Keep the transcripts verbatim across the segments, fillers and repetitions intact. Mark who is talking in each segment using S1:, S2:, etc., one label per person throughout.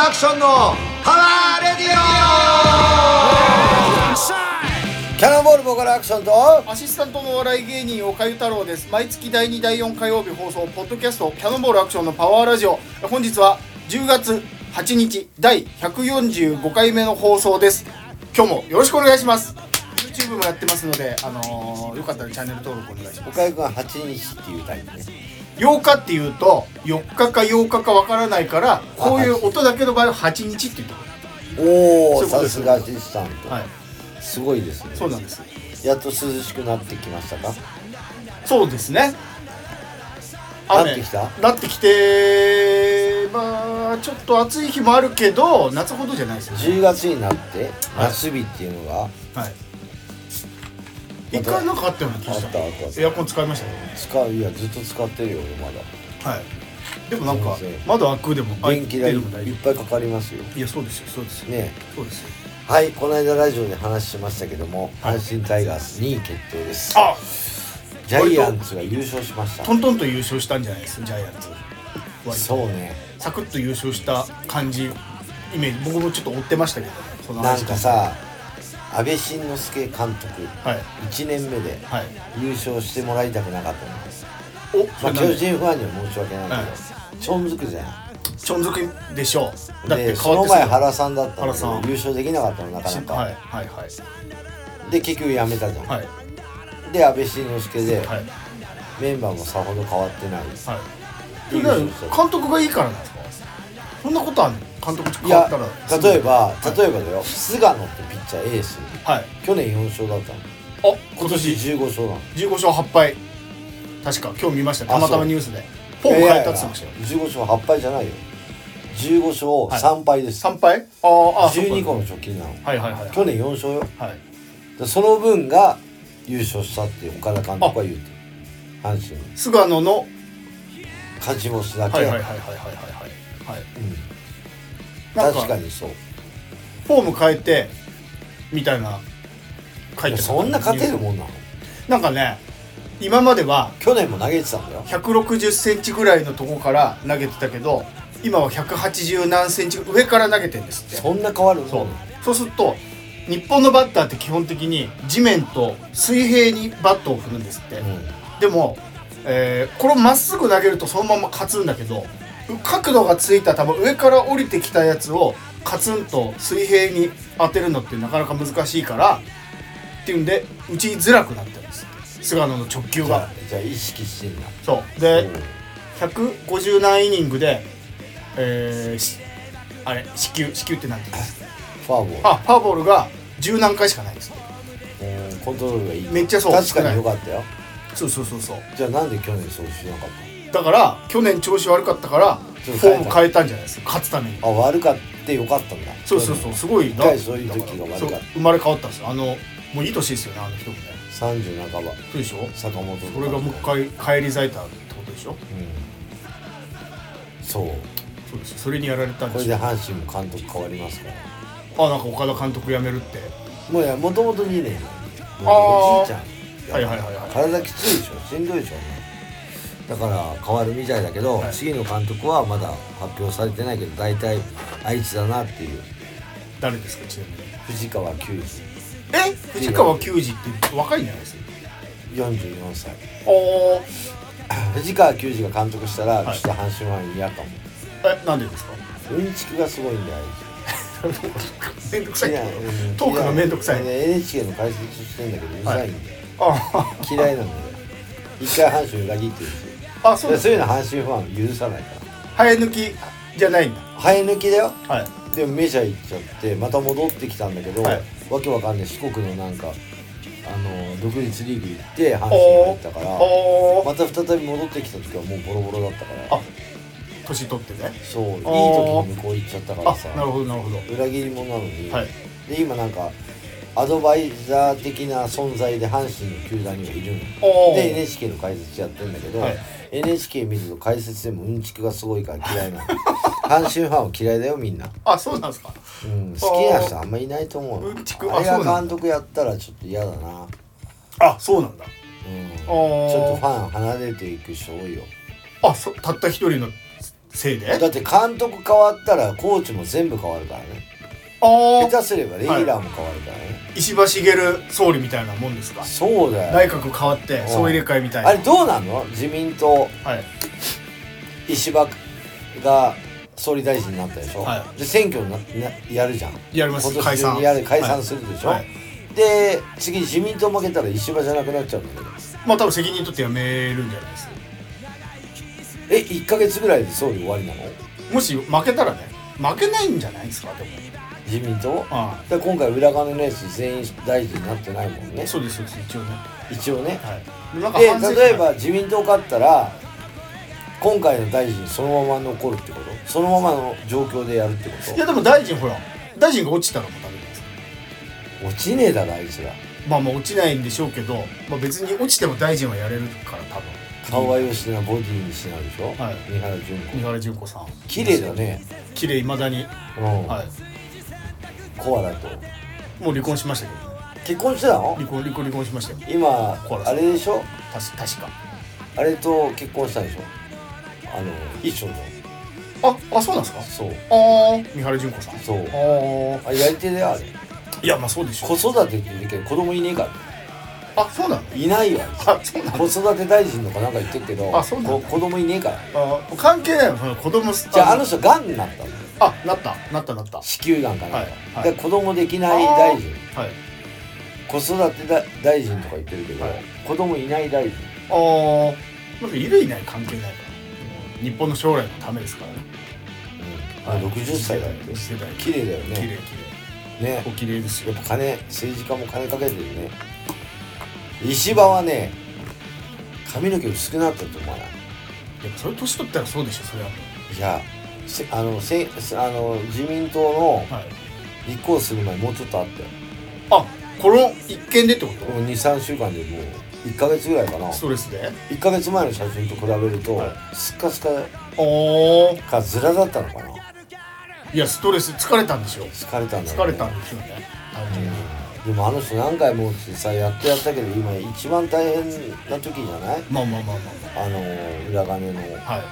S1: クションのパワーレディオ。キャノンボールボーカルアクションと
S2: アシスタントの笑い芸人岡ゆ太郎です。毎月だいにだいよん火曜日放送ポッドキャストキャノンボールアクションのパワーラジオ。本日はじゅうがつはちにちだいひゃくよんじゅうごかいめの放送です。今日もよろしくお願いします。 YouTube もやってますので、あのー、よかったらチャンネル登録お願いします。
S1: 岡井君ははちにちっていうタイプね。
S2: ようかっていうとよっかかようかかわからないから、こういう音だけの場合ははちにちって言ってくる。
S1: おお、さすがアシスタント、
S2: はい、
S1: すごいですね。
S2: そうなんです。
S1: やっと涼しくなってきましたか？
S2: そうですね。
S1: なってきた？
S2: なってきて、まあちょっと暑い日もあるけど夏ほどじゃないですよね。
S1: じゅうがつになって夏日っていうのが、
S2: はい、一回なんかあったような気がした。
S1: あったあったあった。
S2: エアコン使いましたね。
S1: 使う、いやずっと使ってるよ俺まだ。
S2: はい。でもなんか窓開くでも
S1: 電気代いっぱいかかりますよ。
S2: いやそうですよそうですよ
S1: ね。
S2: そうですよ。
S1: はい、この間ラジオで話しましたけども、阪神タイガースにい決定です。
S2: あ、
S1: ジャイアンツが優勝しました。
S2: トントンと優勝したんじゃないですかジャイアンツ。
S1: そうね。
S2: サクッと優勝した感じイメージ、僕もちょっと追ってましたけど、その
S1: なんかさ、安倍晋之助監督、
S2: はい、
S1: いちねんめで優勝してもらいたくなかったんです。
S2: お、
S1: まあ、巨人ファンには申し訳ないけど、はい、ちょんづくじゃん。
S2: ちょんづくでしょう。だって
S1: でその前原さんだったんだけど優勝できなかったのなかなか。
S2: はいはいはい。
S1: で結局やめたじゃん。はい、で安倍晋之助で、はい、メンバーもさほど変わってない。はい。
S2: 監督がいいからなんですか？そんなことあるの？監督変わったら。
S1: いや例えば、はい、例えばだよ、菅野ってピッチャーエース、はい、去年よん勝だったの。
S2: あ、今年
S1: じゅうご勝なの。
S2: じゅうご勝はっぱい。確か今日見ました。たまたまニュースでフォーム変えたって言ってましたよ。
S1: じゅうご勝はっぱいじゃないよ、じゅうご勝さん敗です。
S2: さん敗？ああ、
S1: じゅうにこの貯金なの。
S2: はいはいはい。
S1: 去年よん勝よ。
S2: はい。
S1: その分が優勝したって岡田監督は言うてる。阪神
S2: 菅野の
S1: 勝ち星だけ。
S2: はいはいはいはいはいはいはい。はい。
S1: うん。確かにそう。
S2: フォーム変えてみたいな書いてた。
S1: そんな勝てるもんなの？
S2: なんかね、今までは
S1: 去年も投げてたんだよ。
S2: ひゃくろくじゅっセンチぐらいのとこから投げてたけど、今はひゃくはちじゅうなんセンチ上から投げてるんですって。
S1: そんな変わるの？
S2: そう。そうすると日本のバッターって基本的に地面と水平にバットを振るんですって。うん、でも、えー、これをまっすぐ投げるとそのまま勝つんだけど、角度がついた球、上から降りてきたやつをカツンと水平に当てるのってなかなか難しいからっていうんで打ちづらくなってるんです。菅野の直球が。
S1: じゃあ意識してんだ。
S2: そうでひゃくごじゅうなんイニングで、えー、あれ四球四球ってなんて言うんですか？
S1: フォアボール。
S2: あ、フォアボールがじゅうなんかいしかないです。
S1: うん、コントロールがいい。
S2: めっちゃそう。
S1: 確かに良かったよ。
S2: そうそうそうそう。
S1: じゃあなんで去年そうしなかった？
S2: だから去年調子悪かったからフォーム変えたんじゃないですか、勝つために。
S1: あ、悪かってよかったんだ。
S2: そうそうそう、すごい
S1: 一回そういう時が悪かった。
S2: 生まれ変わったんですよ。あのもういい年ですよね、あの人もね。
S1: さんじゅう半ば。
S2: そうでしょ。
S1: 坂本とか。
S2: それがもう一回返り咲いたってことでしょ。うん、
S1: そう
S2: そうです。それにやられたんですよ。
S1: これで阪神も監督変わりますから。
S2: あ、なんか岡田監督辞めるって。
S1: もうや、もともとにねん。
S2: ああ、
S1: おじいちゃん。
S2: はいはいはいはい。
S1: 体きついでしょ、しんどいでしょ。だから変わるみたいだけど、はい、次の監督はまだ発表されてないけど、大体あいつだなっていう。
S2: 誰ですか、ちなみに？
S1: 藤川球児。
S2: え、藤川球児って若いんじゃないですか？
S1: よんじゅうよんさい。
S2: おー。
S1: 藤川球児が監督したら、
S2: はい、
S1: ちょっと阪神は嫌かも。
S2: え、なんでですか？
S1: うんちくがすごいんだよ、あい
S2: つ。めんどくさい。トークがめんどくさい。
S1: エヌエイチケー の解説してんだけど、うざいんだよ。
S2: はい、
S1: 嫌いなんだよ。一回阪神裏切ってるんですよ。
S2: あ、そうです。
S1: そういうの阪神ファン許さないから。
S2: 生え抜きじゃないんだ。
S1: 生え抜きだよ。
S2: はい。
S1: でもメジャー行っちゃってまた戻ってきたんだけど、はい、わけわかんない四国のなんかあの独立リーグ行って阪神が行ったからまた再び戻ってきた時はもうボロボロだったから。
S2: あ、年取ってね。
S1: そう、いい時に向こう行っちゃったからさ。
S2: なるほどなるほど。
S1: 裏切り者なのに、はい、で今なんかアドバイザー的な存在で阪神の球団にはいるので エヌエイチケー の解説やってるんだけど、はい、エヌエイチケー 見ると解説でもうんちくがすごいから嫌いなの。阪神ファンは嫌いだよみんな。
S2: あ、そうなんですか。
S1: うん、好きな人あんまいないと思う。
S2: うんちく。
S1: あれが監督やったらちょっと嫌だな。
S2: あ、そうなんだ。
S1: うん、ちょっとファン離れていく人多いよ。
S2: あ、そたった一人のせいで
S1: だって監督変わったらコーチも全部変わるからね。
S2: あ
S1: 下手すればレギュラーも変わるからね、
S2: はい、石破茂総理みたいなもんですか。
S1: そうだよ。
S2: 内閣変わって総入れ替えみたいな。
S1: あれどうなんの？自民党、はい、石破が総理大臣になったでしょ、はい、で選挙ななやるじゃん。
S2: やります。
S1: 今年中にやる解散するでしょ、はいはい、で次自民党負けたら石破じゃなくなっちゃうんだけど、
S2: まあ多分責任取ってやめるんじゃないですか。
S1: えいっかげつぐらいで総理終わりなの？
S2: もし負けたらね。負けないんじゃないですか。でも
S1: 自民党、ああで今回裏金のやつ全員大臣になってないもんね。
S2: そうですそうです一応ね
S1: 一応ね、はい、で例えば自民党勝ったら今回の大臣そのまま残るってこと？そのままの状況でやるってこと？
S2: いやでも大臣ほら大臣が落ちたらもうダメです。
S1: 落ちねえだろあいつら。
S2: まあまあ落ちないんでしょうけど、まあ、別に落ちても大臣はやれるから多分。
S1: 顔はよしなボディにしなでしょ、はい、三原純子
S2: 三原純子さん
S1: 綺麗だね。
S2: 綺麗いまだに、うん、はい、
S1: コアラと
S2: もう離婚しましたけどね。
S1: 結婚してたの？
S2: 離婚離婚離婚しましたよ
S1: 今あれでしょ。
S2: 確か
S1: あれと結婚したんでしょ。あの一緒の
S2: ああそうなんですか。そうああ三原純子さん
S1: そうああやり手だよあれ。
S2: いやまあそうでしょ。
S1: 子育てって言うけど子供いねえから。
S2: あそうなの？
S1: いないわ。あそうなの？子育て大臣とかなんか言ってるけどあそうなの？子供いねえから。
S2: あ関係ないよ子供。
S1: じゃああの人がんになったの。
S2: あなったなったなった
S1: 子宮がんかな、はいはい、で子供できない大臣、はい、子育てだ大臣とか言ってるけど、はい、子供いない大臣。
S2: ああなんかいるいない関係ないから日本の将来のためですからね、
S1: うん、あろくじゅっさいだよね。綺麗だよね。
S2: 綺麗綺麗ね。お綺麗ですよ。
S1: やっぱ金政治家も金かけてるね。石破はね髪の毛薄くなったと思わない？
S2: やっぱそれ年取ったらそうでしょそれは。
S1: いやあのせあの自民党の立候補する前もうちょっとあったよ。
S2: あこの一件でってこと？
S1: にさんしゅうかんでもういっかげつぐらいかな。
S2: ストレスで
S1: いっかげつまえの写真と比べると、はい、スッカスカ
S2: おー
S1: かズラだったのかな。
S2: いやストレス疲れたんでしょ。
S1: 疲れたんだよね。
S2: 疲れたんですよね。
S1: でもあの人何回もってさやってやったけど今一番大変な時じゃない？
S2: まあまあまあまあ、
S1: あの裏金の、はい、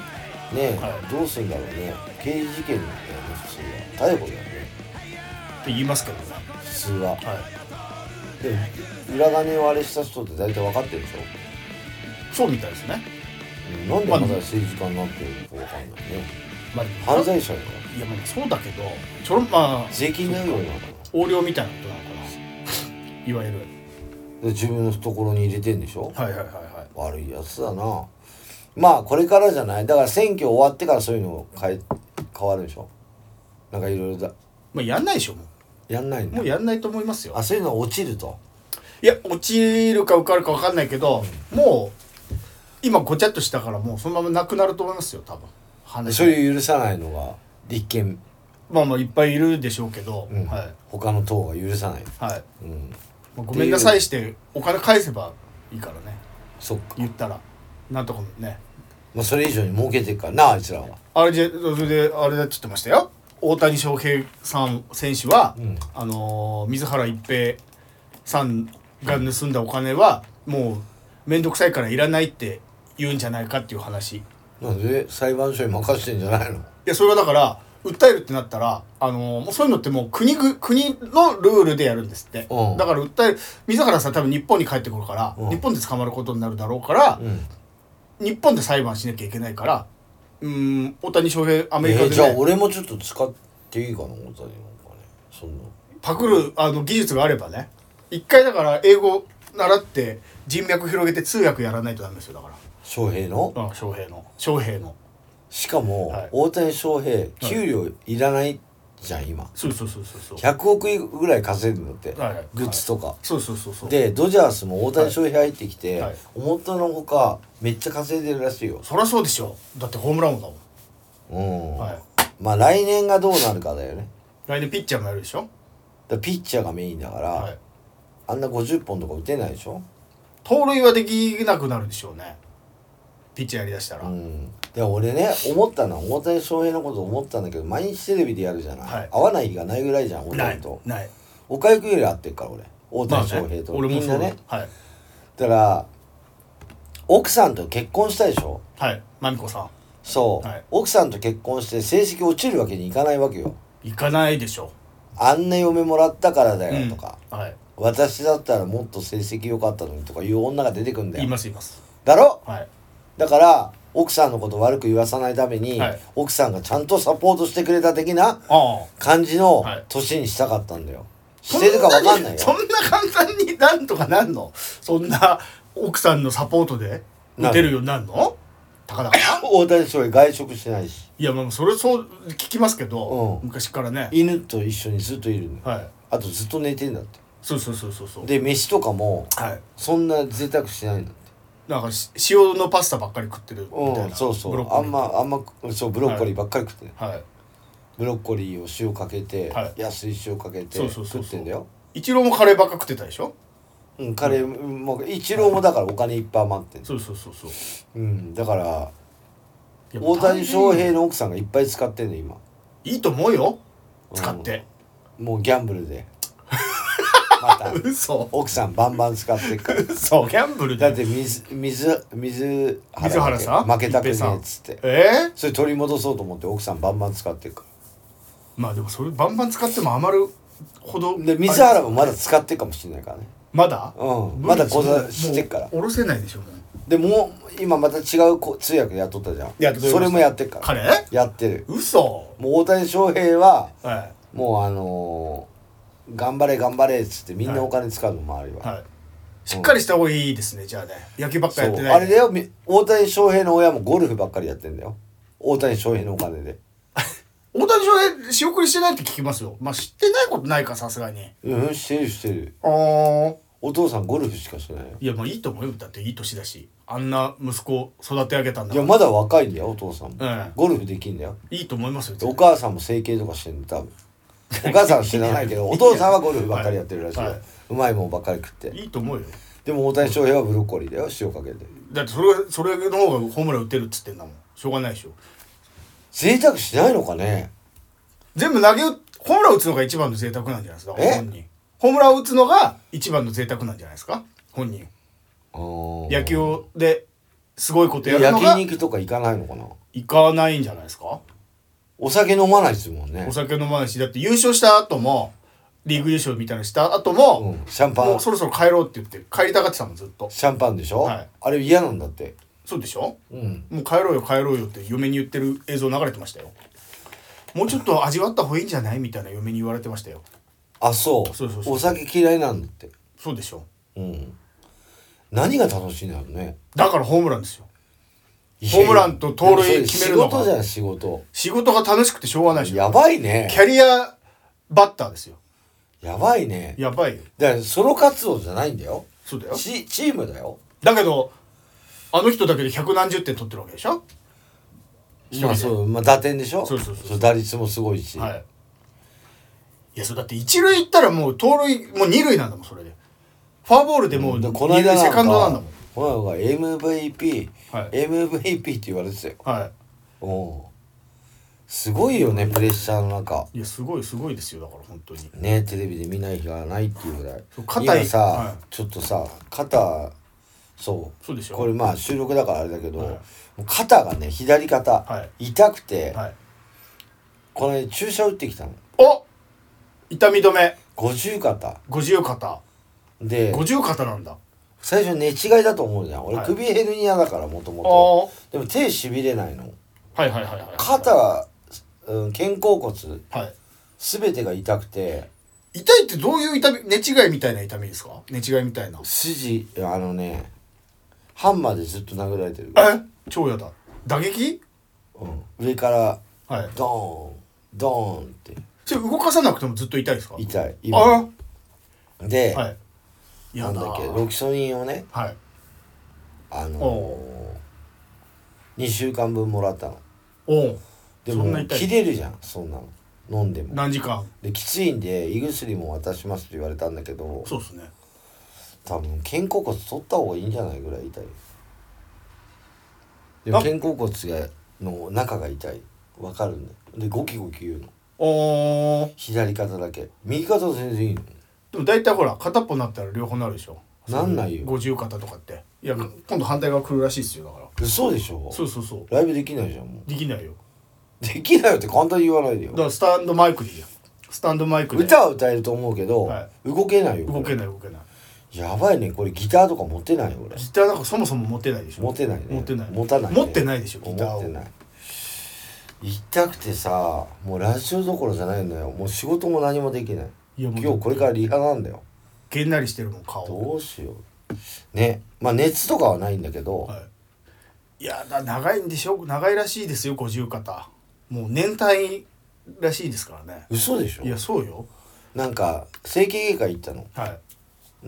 S1: ねえ、はい、どうするんだろうね。刑事事件だよね普通は。逮捕だよね
S2: って言いますけどね
S1: 普通は、はい、でも裏金をあれした人って大体分かってるでしょ。
S2: そうみたいですね、
S1: うん、なんでまだ政治家になってるのか分かんないね、まあ、犯罪者だから。
S2: いやまあそうだけどちょろまあ
S1: 税金のようなのかな。
S2: 横領みたいなことなのかな。いわゆる
S1: で自分の懐に入れてんでしょ。
S2: はいはいはいはい。
S1: 悪いやつだな。まあこれからじゃない。だから選挙終わってからそういうの変え変わるでしょ。なんかいろいろだ。
S2: まあやんないでしょもう。
S1: やんないんだ。
S2: もうやんないと思いますよ。
S1: あそういうの落ちると。
S2: いや落ちるか受かるか分かんないけど、うん、もう今ごちゃっとしたからもうそのままなくなると思いますよ多分。
S1: それを許さないのが立憲。
S2: まあまあいっぱいいるでしょうけど、うんはい、
S1: 他の党が許さない。
S2: はい。うんごめんなさいしてお金返せばいいからね。
S1: そっか
S2: 言ったらなんとかね。
S1: まあそれ以上に儲けてるからなあいつらは。
S2: あれでそれであれだって言ってましたよ。大谷翔平さん選手は、うん、あの水原一平さんが盗んだお金はもう面倒くさいからいらないって言うんじゃないかっていう話。
S1: なんで裁判所に任せてんじゃないの？い
S2: やそれはだから訴えるってなったら、あのー、もうそういうのってもう国ぐ国のルールでやるんですって、うん、だから訴える水原さん多分日本に帰ってくるから、うん、日本で捕まることになるだろうから、うん、日本で裁判しなきゃいけないからうーん大谷翔平アメリカで、ね
S1: えー、じゃあ俺もちょっと使っていいかな大谷のお金そんな
S2: パクるあの技術があればね。一回だから英語習って人脈広げて通訳やらないとダメですよだから。
S1: 翔平の？
S2: うん翔平の翔平の
S1: しかも、はい、大谷翔平給料いらないじゃん今。
S2: そうそうそうそう
S1: ひゃくおくぐらい稼いでるんだって、はいはい、グッズとか、はい、
S2: そうそうそうそう
S1: でドジャースも大谷翔平入ってきて、はいはい、思ったのほかめっちゃ稼いでるらしいよ。
S2: そりゃそうでしょだってホームラン王だも
S1: ん。うん、はい、まあ来年がどうなるかだよね。
S2: 来年ピッチャーもやるでしょ。
S1: だピッチャーがメインだから、はい、あんなごじゅっぽんとか打てないでしょ。
S2: 盗塁はできなくなるでしょうねピッチャーやりだしたら。
S1: うんで俺ね思ったのは大谷翔平のこと思ったんだけど毎日テレビでやるじゃない、はい、会わない日がないぐらいじゃん大谷と。
S2: ないない
S1: 岡井君より会ってるから俺大谷翔平と、まあね、みんなね、はい、だから奥さんと結婚したでしょ。
S2: はいまみこさん
S1: そう、
S2: はい、
S1: 奥さんと結婚して成績落ちるわけにいかないわけよ。
S2: いかないでしょ。
S1: あんな嫁もらったからだよとか、
S2: うん、はい、
S1: 私だったらもっと成績良かったのにとかいう女が出てくんだよ。
S2: いますいます
S1: だろ、
S2: はい、
S1: だから奥さんのこと悪く言わさないために、はい、奥さんがちゃんとサポートしてくれた的な感じの年にしたかったんだよ。してるか分かんないよ。
S2: そんな簡単になんとかなんの？そんな奥さんのサポートで打てるようになるの？たかだか
S1: 大谷翔平外食してないし。
S2: いや、まあそれそう聞きますけど、うん、昔からね、
S1: 犬と一緒にずっといるの、
S2: はい、
S1: あとずっと寝てんだって。
S2: そうそうそうそうそう。
S1: で飯とかも、
S2: はい、
S1: そんな贅沢しないんだって。
S2: なんか塩のパスタばっかり食ってるみたいな、
S1: うん、そうそうあんまあんまそうブロッコリーばっかり食ってる、
S2: はい、
S1: ブロッコリーを塩かけて、はい、安い塩かけて食ってんだよ。
S2: イチローもカレーばっか食ってたでしょ。
S1: うん、カレーもイチローもだからお金いっぱい余ってん、
S2: そうそうそうそう、
S1: うん、だから大谷翔平の奥さんがいっぱい使ってんの今。
S2: いいと思うよ、使って、
S1: うん、もうギャンブルでまた
S2: 嘘、
S1: 奥さんバンバン使ってっから
S2: そうギャンブルで
S1: だって水水水
S2: 原水原さん
S1: 負けたくねえっつって、
S2: えー、
S1: それ取り戻そうと思って奥さんバンバン使ってっから。
S2: まあでもそれバンバン使っても余るほど
S1: で水原もまだ使ってるかもしれないからね。
S2: まだ、
S1: うん、まだ講座してっから。
S2: 下ろせないでしょもう。
S1: でも今また違う通訳やっとったじゃん。
S2: やっ
S1: それもやってっから。
S2: 彼
S1: やってる。
S2: 嘘。
S1: もう大谷翔平は、
S2: はい、
S1: もうあのー、頑張れ頑張れっつってみんなお金使うの周りは、
S2: はいはい、しっかりした方がいいですね、うん、じゃあね野球ばっかりやってない。
S1: あれだよ、大谷翔平の親もゴルフばっかりやってんだよ、大谷翔平のお金で
S2: 大谷翔平仕送りしてないって聞きますよ。まあ知ってないことないかさすがに。
S1: うん、してるしてる。
S2: ああ、
S1: お父さんゴルフしかしてないよ。
S2: いやまあいいと思うよ、だっていい年だしあんな息子を育て上げたんだから。
S1: いやまだ若いんだよお父さんも、
S2: うん、
S1: ゴルフできんだよ。
S2: いいと思いますよ。
S1: お母さんも整形とかしてんの多分お母さんは知らないけどお父さんはゴルフばっかりやってるらしいよ、はいはい、うまいもんばっかり食って。
S2: いいと思うよ。
S1: でも大谷翔平はブロッコリーだよ、塩かけて。
S2: だってそれそれの方がホームラン打てるっつってんだもん。しょうがないでしょ。
S1: 贅沢しないのかね。
S2: 全部投げホームラン打つのが一番の贅沢なんじゃないですか本人。ホームラン打つのが一番の贅沢なんじゃないですか本人。野球ですごいことやるのが。
S1: 焼肉とか行かないのかな。
S2: 行かないんじゃないですか。
S1: お酒飲まないですもんね。
S2: お酒飲まないし、だって優勝した後もリーグ優勝みたいなした後も、
S1: うん、シャンパン
S2: もうそろそろ帰ろうって言って帰りたがってたもんずっと。
S1: シャンパンでしょ、はい、あれ嫌なんだって。
S2: そうでしょ、
S1: うん、
S2: もう帰ろうよ帰ろうよって嫁に言ってる映像流れてましたよ。もうちょっと味わった方がいいんじゃないみたいな嫁に言われてましたよ。
S1: あ、そう。
S2: そうそうそう。
S1: お酒嫌いなんだって。
S2: そうでしょ。
S1: うん。何が楽しいんだろうね。
S2: だからホームランですよ。ホームランと盗塁決めるのが
S1: 仕事じゃん仕事。
S2: 仕事が楽しくてしょうがないでしょ。
S1: やばいね。
S2: キャリアバッターですよ。
S1: やばいね。
S2: やばいよ。
S1: だからソロ活動じゃないんだよ。
S2: そうだよ。
S1: チ、チームだよ。
S2: だけどあの人だけで百何十点取ってるわけでしょ。
S1: まあそう、まあ打点でしょ。
S2: そうそうそうそう。
S1: 打率もすごいし。
S2: はい。いやそれだって一塁行ったらもう盗塁もう二塁なんだもんそれで。フォアボールでもう二塁セカンドなんだもん。
S1: この間が エムブイピー、はい、エムブイピー って言われてたよ。
S2: はい。
S1: おすごいよねプレッシャーの中。
S2: いやすごいすごいですよだから本当に。
S1: ねテレビで見ない日がないっていうぐらい。
S2: 肩
S1: 今さ、
S2: はい、
S1: ちょっとさ肩そう
S2: そうでしょ。
S1: これまあ収録だからあれだけど、はい、もう肩がね左肩、はい、痛くて、はい、この間注射打ってきたの。
S2: お痛み止め。
S1: 五十肩。
S2: 五十肩
S1: で
S2: 五十肩なんだ。
S1: 最初寝違いだと思うじゃん俺、はい、首ヘルニアだからもともと。でも手しびれないの。
S2: はいはいはいはい。
S1: 肩、うん、肩甲骨、
S2: はい、
S1: 全てが痛くて。
S2: 痛いってどういう痛み？寝違いみたいな痛みですか？寝違いみたいな。
S1: 筋あのねハンマーでずっと殴られてる。
S2: え超やだ。打撃？
S1: うん、上から、はい、ドーンドーンって。
S2: それ動かさなくてもずっと痛いですか？
S1: 痛い今。で、
S2: はい、
S1: なんだっけロキソニンをね、
S2: はい、
S1: あのー、にしゅうかんぶんもらったの。
S2: お
S1: でも切れるじゃんそんなの飲んでも。
S2: 何時間
S1: できついんで胃薬も渡しますって言われたんだけど。
S2: そうですね。
S1: 多分肩甲骨取った方がいいんじゃないぐらい痛い。でも肩甲骨がの中が痛いわかるんだよ。でゴキゴキ言うの。
S2: お
S1: 左肩だけ。右肩は全然いいの。
S2: でも大体ほら片っぽになったら両方なるでしょ。
S1: なんないよ
S2: 五十肩とかって。 いや今度反対側来るらしいですよ。だから
S1: 嘘でしょ。
S2: そうそうそう。
S1: ライブできないじゃん。もう
S2: できないよ。
S1: できないよって簡単に言わないでよ。
S2: だからスタンドマイクでいいや。スタンドマイクで
S1: 歌は歌えると思うけど、
S2: はい、
S1: 動けないよ。
S2: 動けない動けない。
S1: やばいね。これギターとか持ってないよ俺。
S2: ギターなんかそもそも持てないでしょ。
S1: 持てないね。
S2: 持てない。
S1: 持たない、
S2: ね、持ってないでしょギターを。持ってない。
S1: 痛くてさ、もうラジオどころじゃないんだよ。もう仕事も何もできない。いや今日これからリハなんだよ。
S2: げんなりしてるもん顔。
S1: どうしようね。まあ熱とかはないんだけど、はい、
S2: いやだ長いんでしょ。長いらしいですよ五十肩。もう年単位らしいですからね。
S1: 嘘でしょ。
S2: いやそうよ。
S1: なんか整形外科行ったの、はい、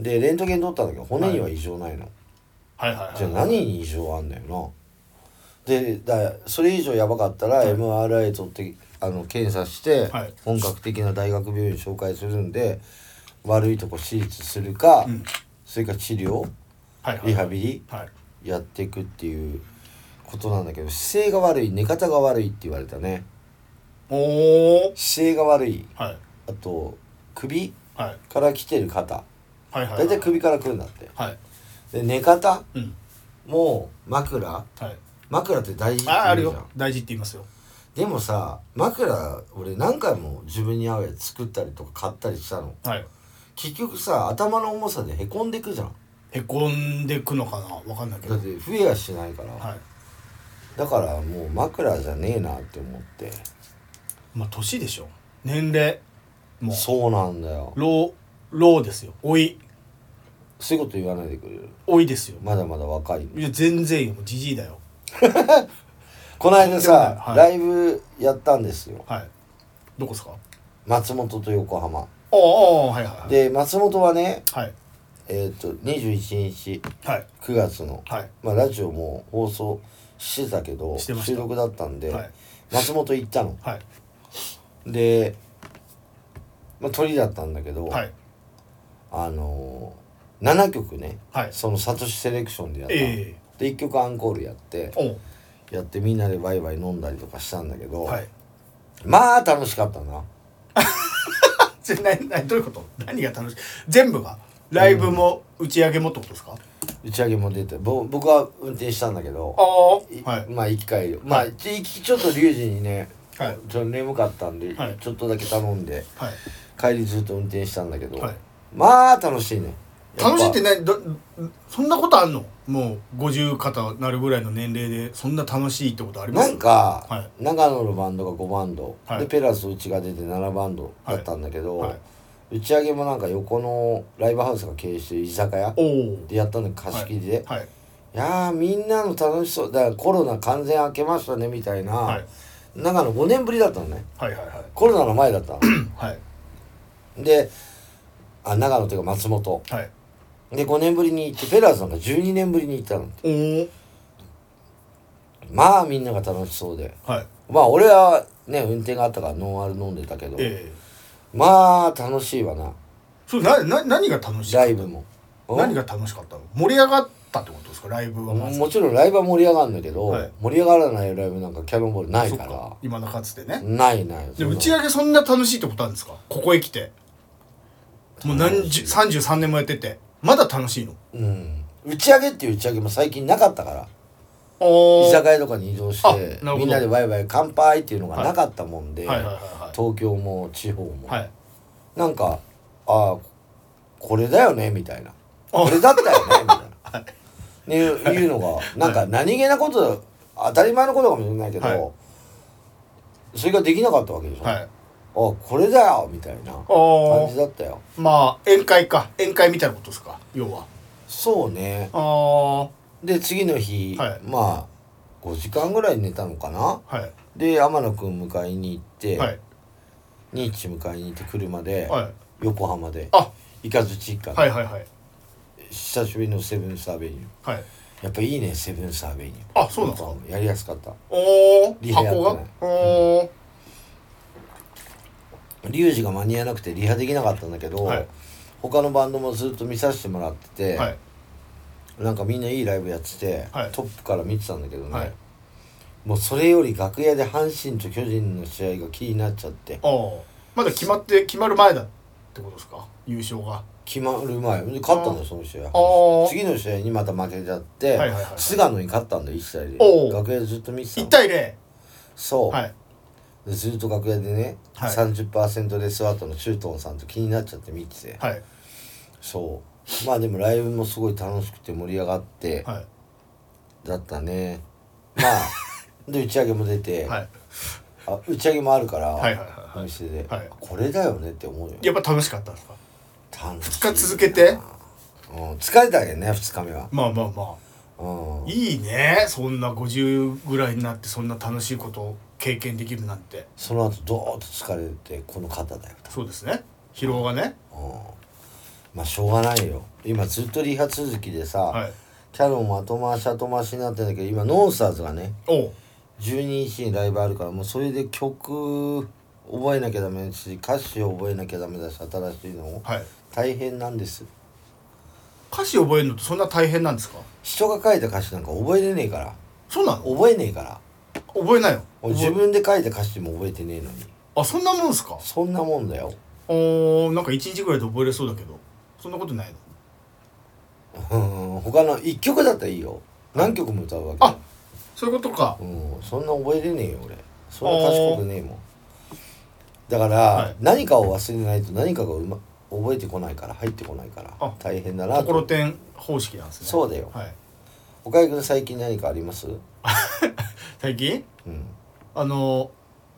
S1: でレントゲン取ったんだけど骨には異常ないの、はい、はいはいはい、じゃあ何に異常あんだよな。でだそれ以上やばかったら エムアールアイ 取ってあの検査して、はい、本格的な大学病院紹介するんで悪いとこ手術するか、うん、それから治療、はいはいはい、リハビリ、はい、やっていくっていうことなんだけど、姿勢が悪い、寝方が悪いって言われたね。お姿勢が悪い、はい、あと首、はい、から来てる肩、はいはいはい、だいたい首から来るんだって、はい、で寝方、うん、もう枕、はい、枕って大事って言うじゃん。あ、あるよ、大事って言いますよ。でもさ枕俺何回も自分に合うやつ作ったりとか買ったりしたの、はい、結局さ頭の重さでへこんでくじゃん。へこんでくのかな分かんないけど、だって増えやしないから、はい、だからもう枕じゃねえなって思って。まあ年でしょ、年齢もうそうなんだよ。老老ですよ。老い。そういうこと言わないでくれる。老いですよ。まだまだ若い。いや全然よ、もうじじいだよ。この間さ、はい、ライブやったんですよ。はい。どこですか？松本と横浜。ああ、はいはいはい。で松本はね、はい、えっとにじゅういちにち、はい、くがつの、はい、まあラジオも放送してたけど収録だったんで、はい、松本行ったの。はい。で、まあ、鳥だったんだけど、はい、あのー、ななきょくね、はい、そのサトシセレクションでやった、えー、でいっきょくアンコールやってやってみんなでワイワイ飲んだりとかしたんだけど、はい、まあ楽しかったな。ななどういうこと？何が楽しい？全部がライブも打ち上げもってことですか？打ち上げも出てぼ僕は運転したんだけど、あ、はい、まあ行き帰り、はい、まあ行きちょっとリュウジにね、はい、ちょっと眠かったんで、はい、ちょっとだけ頼んで、はい、帰りずっと運転したんだけど、はい、まあ楽しいね。楽しいって何？どそんなことあんの？もうごじゅう肩なるぐらいの年齢でそんな楽しいってことあります？なんか、はい、長野のバンドがごバンド、はい、でペラスうちが出てななバンドだったんだけど、はいはい、打ち上げもなんか横のライブハウスが経営してる居酒屋でやったんだけど貸し切りで、はいはい、いやーみんなの楽しそう、だからコロナ完全明けましたねみたいな、はい、長野ごねんぶりだったのね、はいはいはい、コロナの前だったの、はい、であ長野というか松本、はい、でごねんぶりに行ってペラーズなんかじゅうにねんぶりに行ったのって、まあみんなが楽しそうで、はい、まあ俺はね運転があったからノンアル飲んでたけど、えー、まあ楽しいわな。それなな何が楽しかった？ライブも何が楽しかったの？盛り上がったってことですか？ライブはまず も, もちろんライブは盛り上がるんだけど、はい、盛り上がらないライブなんかキャノンボールないから。今のかつてねないない。で打ち上げそんな楽しいってことあるんですか？ここへ来てもう何十さんじゅうさんねんもやっててまだ楽しいの？うん。打ち上げっていう打ち上げも最近なかったから、居酒屋とかに移動してみんなでワイワイ乾杯っていうのがなかったもんで、はいはいはいはい、東京も地方も、はい、なんかああこれだよねみたいな、これだったよねみたいな、はい、ね、いうのがなんか何気なこと、はい、当たり前のことかもしれないけど、はい、それができなかったわけでしょ、はい、あこれだよみたいな感じだったよ。まあ宴会か、宴会みたいなことですか要は。そうね。あで次の日、はい、まあごじかんぐらい寝たのかな、はい、で天野くん迎えに行って、はい、ニーチ迎えに行って車で、はい、横浜でイカズチ一家で、はいはいはい、久しぶりのセブンスアベニュー、はい、やっぱいいねセブンスアベニュー。あそうなんですか。やりやすかった。おリハやってない。おリュウジが間に合わなくてリハできなかったんだけど、はい、他のバンドもずっと見させてもらってて、はい、なんかみんないいライブやってて、はい、トップから見てたんだけどね、はい、もうそれより楽屋で阪神と巨人の試合が気になっちゃって。あまだ決まって決まる前だっ
S2: ってことですか、優勝が
S1: 決まる前で勝ったんだよ、その試合。次の試合にまた負けちゃって、はいはいはいはい、菅野に勝ったんだよいちたいゼロ。楽屋でずっと見てたの。
S2: いちたいゼロ。
S1: そう、はい、でずっと楽屋でね、はい、さんじゅっパーセント レスワートのシュートンさんと気になっちゃって見てて、はい、そうまあでもライブもすごい楽しくて盛り上がって、はい、だったね。まあで打ち上げも出て、はい、あ打ち上げもあるから、はいはいはいはい、お店で、はい、これだよねって思うよ。
S2: やっぱ楽しかったんですか。
S1: 楽しい。
S2: ふつか続けて、
S1: うん、疲れたけどねふつかめは。
S2: まあまあまあ、うん、いいね、そんなごじゅうぐらいになってそんな楽しいことを経験できるなんて。
S1: その後ドーッと疲れてこの肩だよ。
S2: そうですね、疲労がね、
S1: うん、まあしょうがないよ。今ずっとリハ続きでさ、はい、キャノンも後回し後回しになってんだけど、今ノンスターズがねじゅうににちにライブあるから、もうそれで曲覚えなきゃダメだし歌詞を覚えなきゃダメだし、新しいのを、はい、大変なんです。
S2: 歌詞覚えるのってそんな大変なんですか。
S1: 人が書いた歌詞なんか覚えれねえから。
S2: そうなの。
S1: 覚えねえから。
S2: 覚えないよ。
S1: 自分で書いた歌詞も覚えてねえのに。
S2: あ、そんなもんすか。
S1: そんなもんだよ。
S2: お、なんかいちにちぐらいで覚えれそうだけど、そんなことない
S1: の。うん、他のいっきょくだったらいいよ。何曲も歌うわけ。
S2: あ、そういうことか。
S1: うん、そんな覚えれねえよ俺。そんな賢くねえもん。だから、はい、何かを忘れないと何かがうま覚えてこないから、入ってこないから大変だなと。
S2: ところてん方式なんですね。
S1: そうだよ。はい、岡井くん最近何かあります？
S2: 最近？うん。あの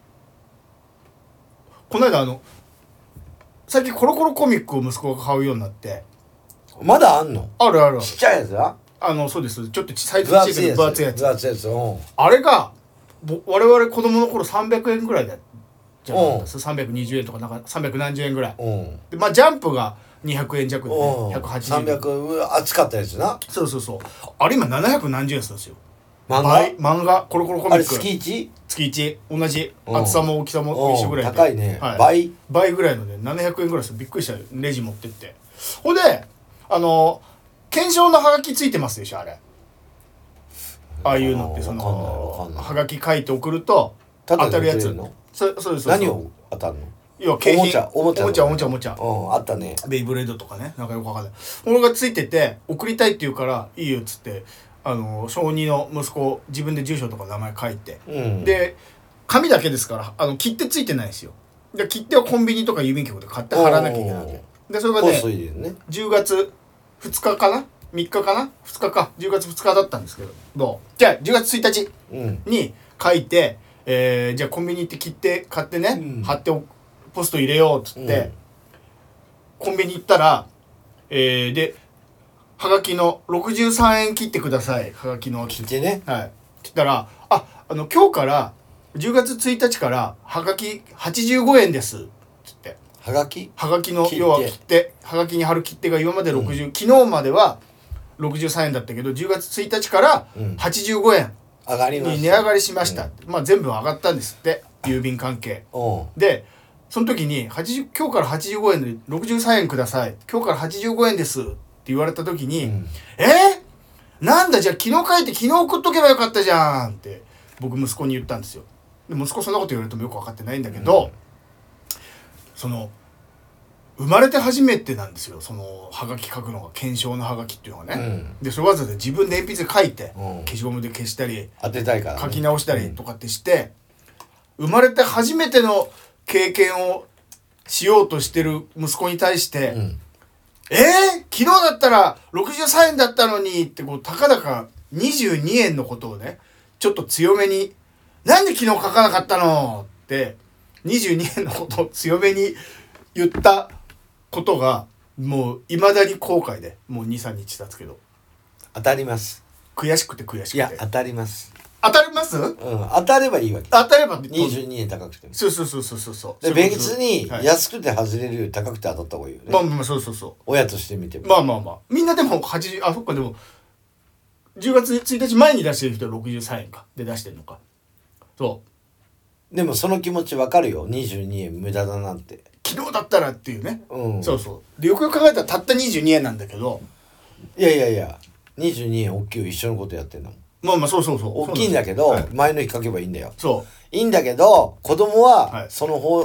S2: この間あの最近コロコロコミックを息子が買うようになって。
S1: まだあんの？
S2: あるある。
S1: ちっちゃいやつは？
S2: あのそうです。ちょっとサイズちっちゃいけど分厚いやつ。
S1: 分厚いやつ。うん。
S2: あれが我々子供の頃さんびゃくえんぐらいだじゃなかったです。さんびゃくにじゅうえんとかなんかさんびゃくなんじゅうえんぐらい。でまあジャンプがにひゃくえん弱で、ね、ひゃくはちじゅうえん。
S1: さんびゃく厚かったやつな。
S2: そうそうそう。あれ今ななひゃくなんじゅうえんするんですよ。
S1: 漫画？
S2: 漫画コロコロコミック。あれ
S1: 月 いち？
S2: 月いち同じ厚さも大きさも一緒ぐらいで。
S1: 高いね。
S2: はい、
S1: 倍
S2: 倍ぐらいのでななひゃくえんぐらいです。びっくりした。レジ持ってって。ほんであの検証のハガキついてますでしょあれ。ああいうのってそのハガキ書いて送ると当たるやつ。そそうです。
S1: 何を当たるの？
S2: 要は景品。
S1: おもちゃおもちゃ
S2: おもちゃおもちゃおもちゃ。
S1: うん、あったね。
S2: ベイブレードとかね、なんかよくわかんない。これがついてて送りたいって言うからいいよっつって、あの小にの息子自分で住所とか名前書いて、うん、で紙だけですからあの切手ついてないんですよ。で切手はコンビニとか郵便局で買って貼らなきゃいけないわけで、それがねねじゅうがつふつかかなみっかかなふつかかじゅうがつふつかだったんですけど、どうじゃあじゅうがつついたちに書いて、えー、じゃあコンビニ行って切手買ってね、うん、貼ってポスト入れようっつって、うん、コンビニ行ったら、えー、ではがきのろくじゅうさんえん切ってください。はがきの
S1: 切手ね。
S2: はい。切ったらああの今日からじゅうがつついたちからはがきはちじゅうごえんですっつって。
S1: はがき？
S2: はがきの要は切手、はがきに貼る切手が今までろくじゅう、うん、昨日まではろくじゅうさんえんだったけどじゅうがつついたちからはちじゅうごえんに値上がりしました。うん、まあ全部上がったんですって、郵便関係。でその時にはちじゅう今日からはちじゅうごえんでろくじゅうさんえんください。今日からはちじゅうごえんですって言われた時に、うん、えー、なんだじゃあ昨日書いて昨日送っとけばよかったじゃんって僕息子に言ったんですよ。で息子そんなこと言われてもよく分かってないんだけど、うん、その生まれて初めてなんですよ、そのハガキ書くのが、検証のハガキっていうのがね、うん、でそれわざわざ自分で鉛筆で書いて、うん、消しゴムで消したり
S1: 当てたいから、ね、
S2: 書き直したりとかってして、うん、生まれて初めての経験をしようとしてる息子に対して、うん、えー、昨日だったらろくじゅうさんえんだったのにってこうたかだかにじゅうにえんのことをねちょっと強めに、なんで昨日書かなかったのってにじゅうにえんのことを強めに言ったことがもう未だに後悔で、もう にさんにち経つけど
S1: 当たります。
S2: 悔しくて悔しくて。
S1: いや当たります。
S2: 当たります？
S1: うん、当たればいいわけ。
S2: 当たれば
S1: にじゅうにえん高くても。
S2: そうそうそうそうそう
S1: で別に安くて外れるより高くて当たった方がいいよね。
S2: まあまあそうそうそう。
S1: 親として見ても。
S2: まあまあまあみんなでもはちじゅう、あそっか、でもじゅうがつついたち前に出してる人はろくじゅうさんえんかで出してるのか。そう
S1: でもその気持ちわかるよ。にじゅうにえん無駄だなんて。
S2: 昨日だったらっていうね、うん、そうそうでよくよく考えたらたったにじゅうにえんなんだけど、
S1: いやいやいやにじゅうにえん大きいよ。一緒のことやってんだもん。
S2: まあまあそうそうそう
S1: 大きいんだけど、はい、前の日書けばいいんだよ。
S2: そう
S1: いいんだけど子供はその方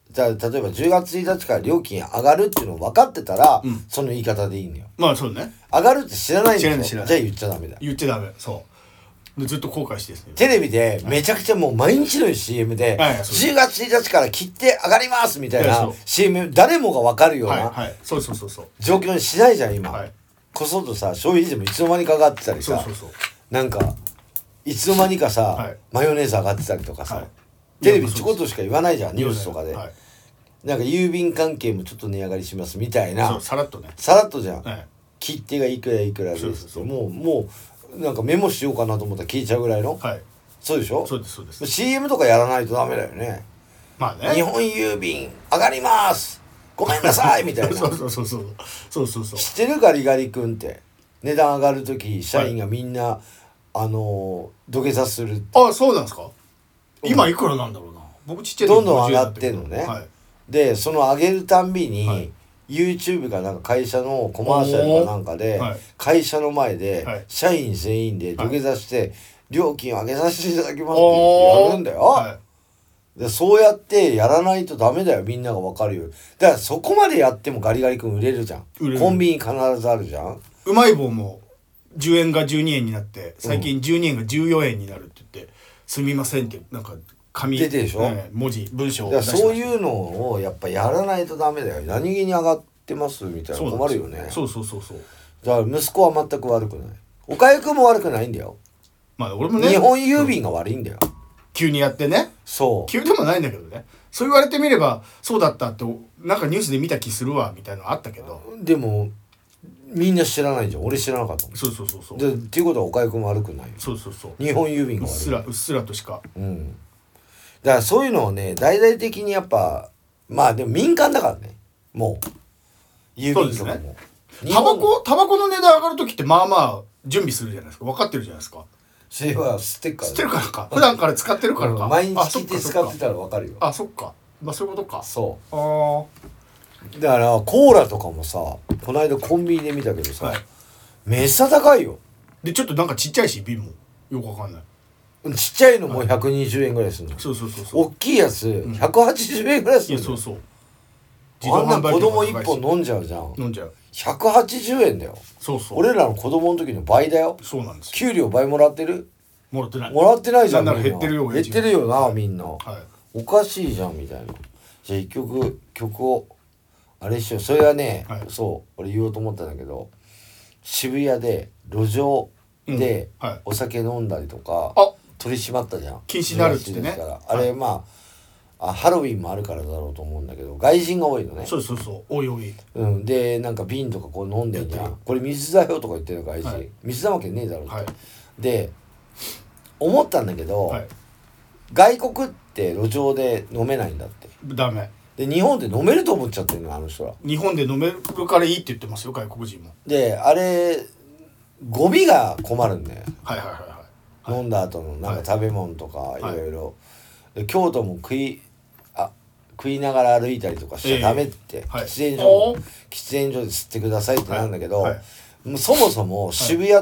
S1: じゃあ例えばじゅうがつついたちから料金上がるっていうの分かってたら、うん、その言い方でいいんだよ。
S2: まあそうね。
S1: 上がるって知らないんでしょ。
S2: 知らない知らない。
S1: じゃあ言っちゃダメだよ。
S2: 言っちゃダメ。そうでずっと後悔してですね。
S1: テレビでめちゃくちゃもう毎日のように シーエム で、はい、じゅうがつついたちから切って上がりますみたいな シーエム 誰もが分かるような、はいはい、そうそうそうそう状況にしないじゃん今、はい、こそっとさ消費税もいつの間にか上がってたりさ、そうそうそうなんかいつの間にかさ、はい、マヨネーズ上がってたりとかさ、はい、テレビちょこっとしか言わないじゃんニュースとかで、はい、なんか郵便関係もちょっと値上がりしますみたいな、
S2: そうさらっとね
S1: さらっとじゃん、はい、切手がいくらいくらですって、そうそうそうもうもうなんかメモしようかなと思ったら聞いちゃうぐらいの、はい、そうでしょ。
S2: そうですそうです。
S1: シーエム とかやらないとダメだよね。まあね、日本郵便上がりますごめんなさいみたいな
S2: そうそうそうそうそうそうそう
S1: 知ってるガリガリ君って値段上がるとき社員がみんな、はい、あの土下座するって。
S2: あ、そうなんですか。今いくらなんだろうな。僕ちっちゃい時
S1: どんどん上がってんのね、はい、でその上げるたんびに、はい、YouTube かなんか会社のコマーシャルかなんかで、はい、会社の前で、はい、社員全員で土下座して、はい、料金を上げさせていただきますって言ってやるんだよ、はい、でそうやってやらないとダメだよ。みんなが分かるよ。だからそこまでやってもガリガリ君売れるじゃん。コンビニ必ずあるじゃん。
S2: うまい棒もじゅうえんがじゅうにえんになって最近じゅうにえんがじゅうよえんになるって言って、うん、すみませんってなんか紙
S1: 出てでしょ、
S2: ね、文字文章を出
S1: してました。そういうのをやっぱやらないとダメだよ。何気に上がってますみたいな困るよね。
S2: そうそうそうそう。
S1: だから息子は全く悪くない。おかゆくんも悪くないんだよ。
S2: まあ俺もね、
S1: 日本郵便が悪いんだよ、うん、
S2: 急にやってね。そう急でもないんだけどね。そう言われてみればそうだったってなんかニュースで見た気するわみたいなのあったけど、
S1: でもみんな知らないじゃん。俺知らなかったもん。
S2: そうそうそうそう。
S1: でっていうことはおかゆくんも悪くないよ。
S2: そうそうそう。
S1: 日本郵便が悪い。
S2: うっすらうっすらとしか。
S1: うん。だからそういうのをね大々的にやっぱまあでも民間だからねもう郵便とかも。
S2: タバコタバコの値段上がる時ってまあまあ準備するじゃないですか。分かってるじゃないですか。
S1: それは吸ってっから
S2: 吸ってるからか。普段から使ってるからか。
S1: 毎日切って使ってたら分かるよ。
S2: あ、そっか。まあそういうことか。
S1: そう。ああ。だからコーラとかもさこの間コンビニで見たけどさ、はい、めっさ高いよ。
S2: でちょっとなんかちっちゃいし瓶もよくわかんない。
S1: ちっちゃいのもひゃくにじゅうえんぐらいするの、はい、
S2: そうそうそうそう。
S1: 大きいやつひゃくはちじゅうえんぐらいするの、
S2: いやそうそう。
S1: あんな子供いっぽん飲んじゃうじゃん。
S2: 飲んじゃう。
S1: ひゃくはちじゅうえんだよ。
S2: そうそう。
S1: 俺らの子供の時の倍だよ。
S2: そうなんです。
S1: 給料倍もらってる？
S2: もらってない。
S1: もらってないじゃん。
S2: なんなら減ってるよ。
S1: 減ってるよな、はい、みんな、
S2: はい。
S1: おかしいじゃんみたいな。じゃあ一曲曲をあれしよう。それはね、はい、そう俺言おうと思ったんだけど、渋谷で路上でお酒飲んだりとか、うんはい、取り締まったじゃん。
S2: 禁止になるってね。
S1: あれまあ、あハロウィンもあるからだろうと思うんだけど外人が多いのね。
S2: そうそうそう多い多い、
S1: うん、でなんか瓶とかこう飲んでんじゃん。これ水だよとか言ってるの外人、はい、水だわけねえだろうって、はい、で思ったんだけど、はい、外国って路上で飲めないんだって。
S2: ダメ
S1: で日本で飲めると思っちゃってるのあの人ら。
S2: 日本で飲めるからいいって言ってますよ外国人も。
S1: であれゴミが困るんだよ。
S2: はいはいはいはい。
S1: 飲んだ後のなんか食べ物とかいろいろ。京都も食いあ食いながら歩いたりとかしちゃダメって、えーはい、喫煙所喫煙所で吸ってくださいってなんだけど、はいはい、もうそもそも渋谷って、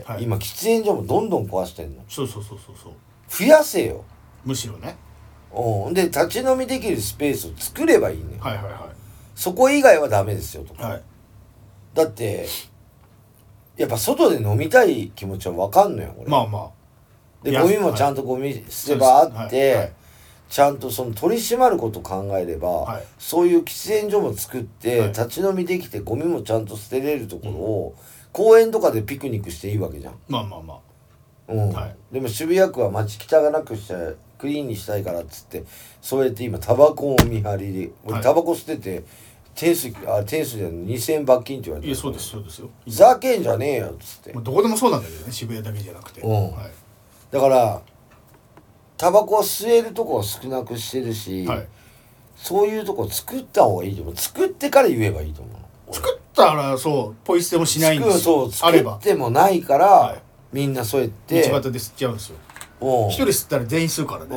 S1: はい、今喫煙所もどんどん壊してんの。
S2: そうそうそうそうそう。
S1: 増やせよ。
S2: むしろね。
S1: うんで立ち飲みできるスペースを作ればいいね。
S2: はいはいはい。
S1: そこ以外はダメですよとか、
S2: はい、
S1: だってやっぱ外で飲みたい気持ちは分かんのよ俺。
S2: まあまあ
S1: でゴミもちゃんとゴミ捨て場あって、はいはい、ちゃんとその取り締まることを考えれば、はい、そういう喫煙所も作って、はい、立ち飲みできてゴミもちゃんと捨てれるところを、うん、公園とかでピクニックしていいわけじゃん。
S2: まあまあまあ、
S1: うんはい、でも渋谷区は街汚くしたいクリーンにしたいからっつってそうやって今タバコを見張りで俺タバコ捨てて点数あ点数でにせんえん罰金って言われて。
S2: いやそうですそうですよ。
S1: ふざけんじゃねえよっつって。
S2: どこでもそうなんだけどね渋谷だけじゃなくて、
S1: うんはい、だからタバコを吸えるとこを少なくしてるし、はい、そういうとこ作った方がいいと思う。作ってから言えばいいと思う。
S2: 作ったらそうポイ捨てもしないんですよ。
S1: そう作ってもないから、はい、みんなそうやって
S2: 道端で吸っちゃうんですよ。一人吸ったら全員吸うからね。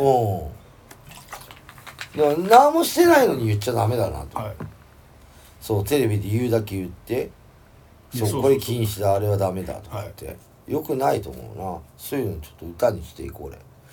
S1: だから何もしてないのに言っちゃダメだなと、はい、そうテレビで言うだけ言ってそうこれ禁止だあれはダメだとか言って、はい、よくないと思うな。そういうのちょっと歌にしていこう俺。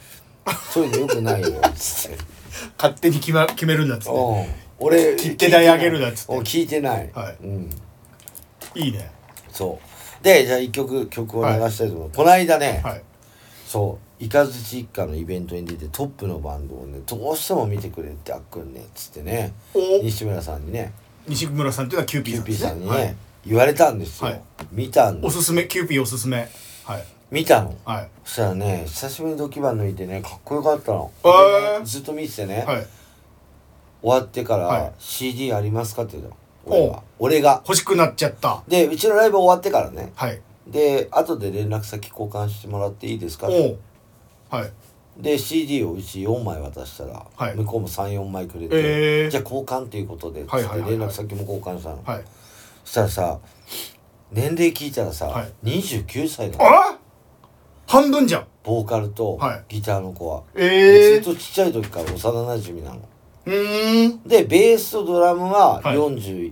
S1: そういうのよくないよつって
S2: 勝手に決, ま決めるんだっつって、
S1: 俺
S2: 切手代あげるだっつって
S1: 聞いてない、
S2: はい、
S1: うん、
S2: いいね。
S1: そうでじゃあ一曲曲を流したいと思う、はい、この間ね、はい、そうイカズチ一家のイベントに出てトップのバンドをねどうしても見てくれってあっくんねっつってね西村さんにね
S2: 西村さんっていうのはキューピーさんですね、
S1: キューピーさんにね、はい、言われたんですよ、はい、見たんです
S2: おすすめキューピーおすすめ、はい、
S1: 見たの、
S2: はい、
S1: そしたらね久しぶりにドキバン抜いてねかっこよかったの、
S2: えー
S1: ね、ずっと見ててね、
S2: はい、
S1: 終わってから、はい、シーディー ありますかって言うの俺が俺が
S2: 欲しくなっちゃった
S1: でうちのライブ終わってからね、
S2: はい、
S1: で後で連絡先交換してもらっていいですかって、はい、で シーディー をうちよんまい渡したら、はい、向こうも さん,よん 枚くれて、えー、じゃあ交換っていうことでつって連絡先も交換したの、はい、そしたらさ年齢聞いたらさ、はい、にじゅうきゅうさいなの。
S2: あ半分じゃん。
S1: ボーカルとギターの子は、はい、
S2: えー、
S1: ずっとちっちゃい時から幼なじみなの。
S2: うーん
S1: でベースとドラムはよんじゅう、はい、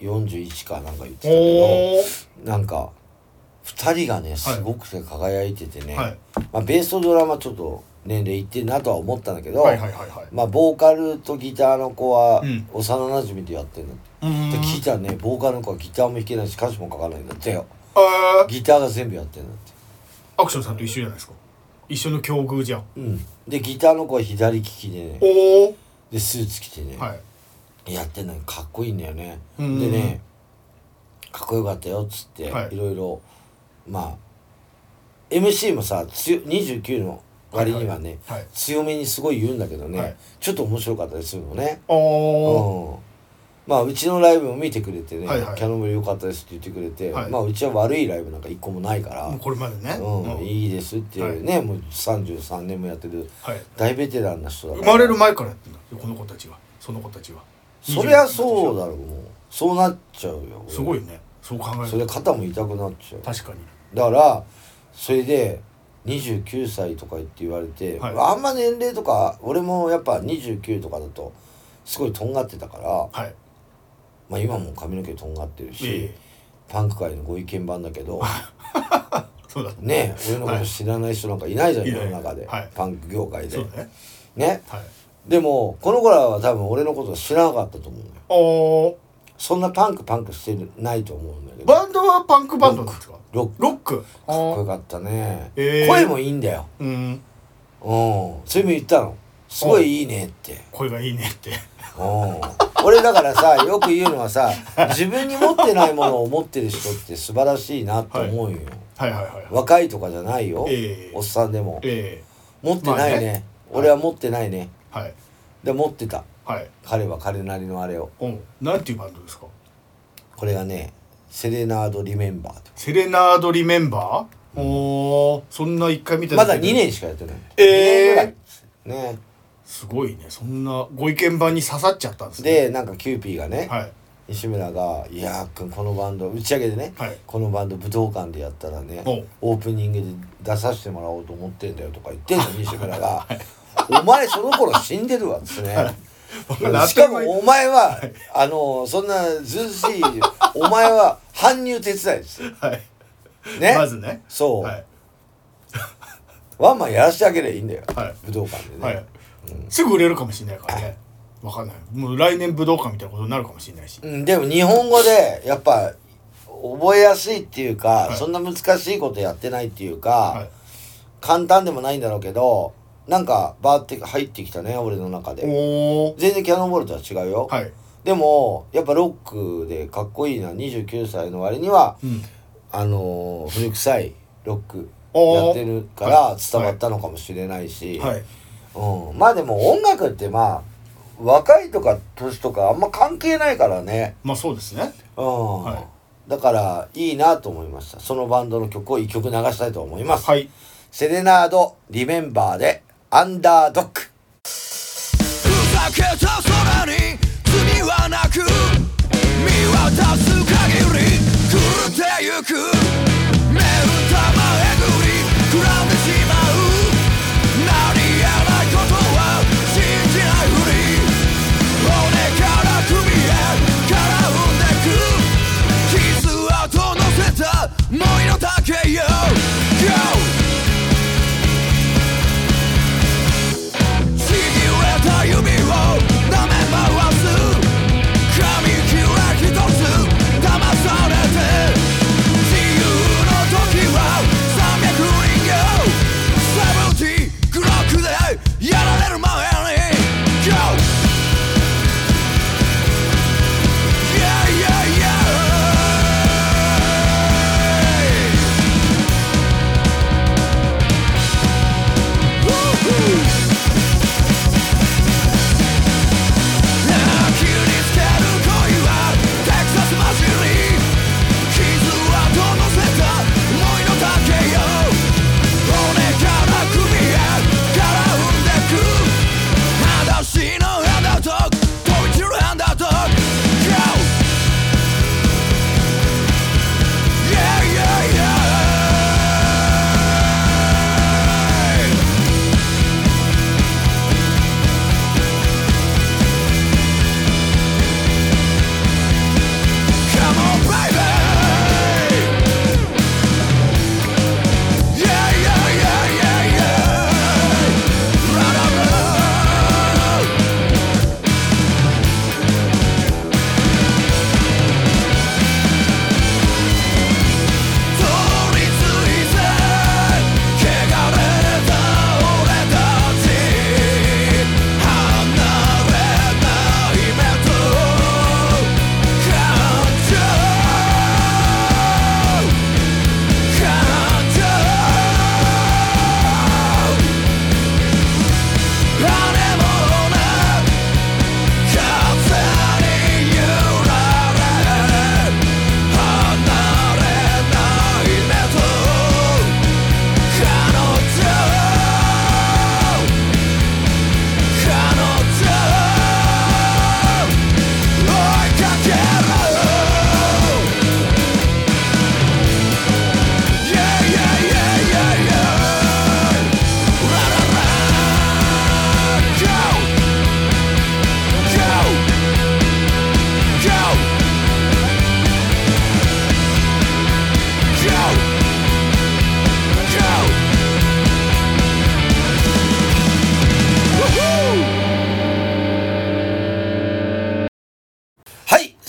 S1: よんじゅういちかなんか言ってたけどなんかふたりがねすごくて輝いててね、はい、まあ、ベースとドラムはちょっと年齢いってるなとは思ったんだけど、はいはいはいはい、まあボーカルとギターの子は幼なじみでやってるの、うん、で聞いたらねボーカルの子はギターも弾けないし歌詞も書かないんだってよ。ギターが全部やってるんだって。
S2: アクションさんと一緒じゃないですか。一緒の境遇じゃん。
S1: うん、でギターの子は左利きでね、
S2: お
S1: でスーツ着てね、
S2: はい、
S1: やってんのにかっこいいんだよね。でねかっこよかったよっつって、はい、いろいろまあ エムシー もさにじゅうきゅうの割にはね、はいはい、強めにすごい言うんだけどね、はい、ちょっと面白かったりするのね。
S2: お、
S1: うん、まあうちのライブも見てくれてね、はいはい、キャノンボール良かったですって言ってくれて、はい、まあうちは悪いライブなんか一個もないから
S2: もうこれまでね、
S1: うんうん、いいですっていうね、はい、もうさんじゅうさんねんもやってる大ベテランな人だから、
S2: 生まれる前からやってんだこの子たちは。その子たちは
S1: そりゃそうだろう。もうそうなっちゃうよ。
S2: すごいねそう考えると。
S1: それで肩も痛くなっちゃう。
S2: 確かに。
S1: だからそれでにじゅうきゅうさいとか言って言われて、はい、あんま年齢とか俺もやっぱにじゅうきゅうとかだとすごいとんがってたから、はい、まあ今も髪の毛とんがってるし、えー、パンク界のご意見番だけど
S2: そうだ
S1: ねえ俺のこと知らない人なんかいないじゃん、はい、世の中で、はい、パンク業界で
S2: そうね、
S1: ね、はい、でもこの子らは多分俺のこと知らなかったと思うのよ。
S2: お
S1: そんなパンクパンクしてないと思うんだけど。
S2: バンドはパンクバンドなんですか。
S1: ロック。
S2: ロック。
S1: かっこよかったね、
S2: えー、
S1: 声もいいんだよ。
S2: うん。うん。
S1: それも言ったの。すごいいいねって。
S2: 声がいいねって。
S1: うん。俺だからさよく言うのはさ自分に持ってないものを持ってる人って素晴らしいなと思うよ。
S2: はい、はいはいはい。
S1: 若いとかじゃないよ。
S2: えー、
S1: おっさんでも。
S2: え
S1: ー、持ってないね。まあね、俺は持ってないね。
S2: はい。
S1: で持ってた。
S2: はい。
S1: 彼は彼なりのあれを。
S2: うん。なんていうバンドですか。
S1: これがねセレナードリメンバー。
S2: セレナードリメンバー、うん、おーそんな一回見た
S1: まだにねんしかやってない。
S2: え
S1: えー、ね
S2: すごいね。そんなご意見番に刺さっちゃったんですね。
S1: でなんかキューピーがね、はい、西村が「いやーくんこのバンド打ち上げでね、はい、このバンド武道館でやったらねオープニングで出させてもらおうと思ってんだよ」とか言ってんの西村が、はい「お前その頃死んでるわ」っつってね、はいしかもお前は、はい、あのそんなずうずしいお前は搬入手伝いです、
S2: はい、
S1: ね
S2: まずね
S1: そう、
S2: はい、
S1: ワンマンやらせてあげればいいんだよ、
S2: はい、
S1: 武道館でね、はい、うん、
S2: すぐ売れるかもしれないからね。わかんない。もう来年武道館みたいなことになるかもしれないし、
S1: うん、でも日本語でやっぱ覚えやすいっていうか、はい、そんな難しいことやってないっていうか、はい、簡単でもないんだろうけどなんかバーって入ってきたね俺の中で。
S2: お
S1: 全然キャノンボールとは違うよ、
S2: はい、
S1: でもやっぱロックでかっこいいな。にじゅうきゅうさいの割には、うん、あのー、古臭いロックやってるから伝わったのかもしれないし、
S2: はいはい、
S1: うん、まあでも音楽ってまあ若いとか年とかあんま関係ないからね。
S2: まあそうですね、
S1: うん、はい、だからいいなと思いました。そのバンドの曲をいっきょく流したいと思います、
S2: はい、
S1: セレナードリメンバーでアンダードッグ。ふざけた空に罪はなく見渡す限り狂ってゆく目玉えぐり膨らんでしまう何やないことは信じないふり骨から首へからうんでく傷跡乗せた思いの丈よ Go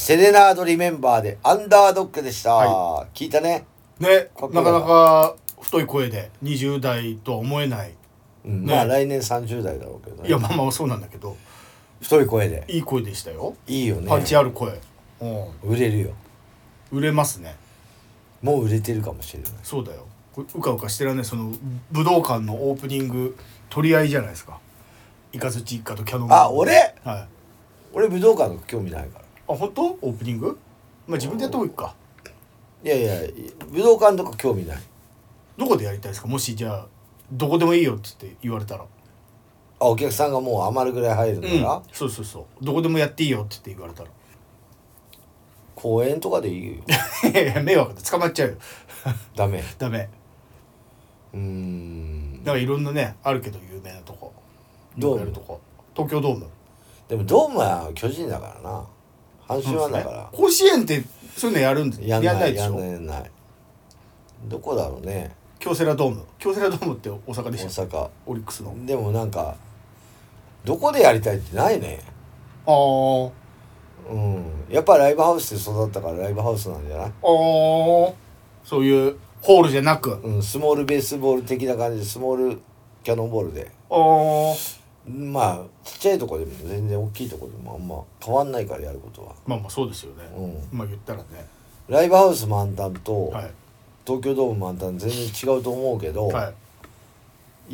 S1: セレナードリメンバーでアンダードッグでした、はい、聞いたね。
S2: ね、なかなか太い声でにじゅう代とは思えない、
S1: うんね、まあ来年さんじゅう代だろうけどね。
S2: いやまあまあそうなんだけど
S1: 太い声で
S2: いい声でしたよ。
S1: いいよね。
S2: パンチある声、
S1: うん、売れるよ。
S2: 売れますね。
S1: もう売れてるかもしれない。
S2: そうだよ。うかうかしてらんね。その武道館のオープニング取り合いじゃないですか。イカズチ一家とキャノン。
S1: あ、俺、
S2: はい、
S1: 俺武道館の興味ないから。
S2: あ、本当？オープニング？まあ自分でやった方がいいか。
S1: いやいや武道館とか興味ない。
S2: どこでやりたいですか？もしじゃあどこでもいいよって言って言われたら。
S1: あ、お客さんがもう余るぐらい入るなら、うん、
S2: そうそうそう、どこでもやっていいよって言って言われたら。
S1: 公園とかでいいよ。
S2: 迷惑で捕まっちゃうよ。
S1: ダメ
S2: ダメ。うーん、だからいろんなねあるけど有名なとこ
S1: ドーム
S2: とこ、東京ドーム。
S1: でもドームは巨人だからな、阪神はだから、ね、
S2: 甲子園ってそういうのやるんです
S1: やんない、やんない
S2: でしょ。
S1: やんない。どこだろうね。
S2: 京セラドーム。京セラドームって大阪でした。
S1: 大阪
S2: オリックスの。
S1: でもなんかどこでやりたいってないね。
S2: ああ、
S1: うん、やっぱライブハウスで育ったからライブハウスなんじゃない？ああ、
S2: そういうホールじゃなく、
S1: うん、スモールベースボール的な感じでスモールキャノンボールで。ああ、まあちっちゃいとこでも全然大きいとこでもあんま変わんないからやることは。
S2: まあまあそうですよね、うん、まあ言ったらね
S1: ライブハウス満タンと、
S2: はい、
S1: 東京ドーム満タン全然違うと思うけど、
S2: はい、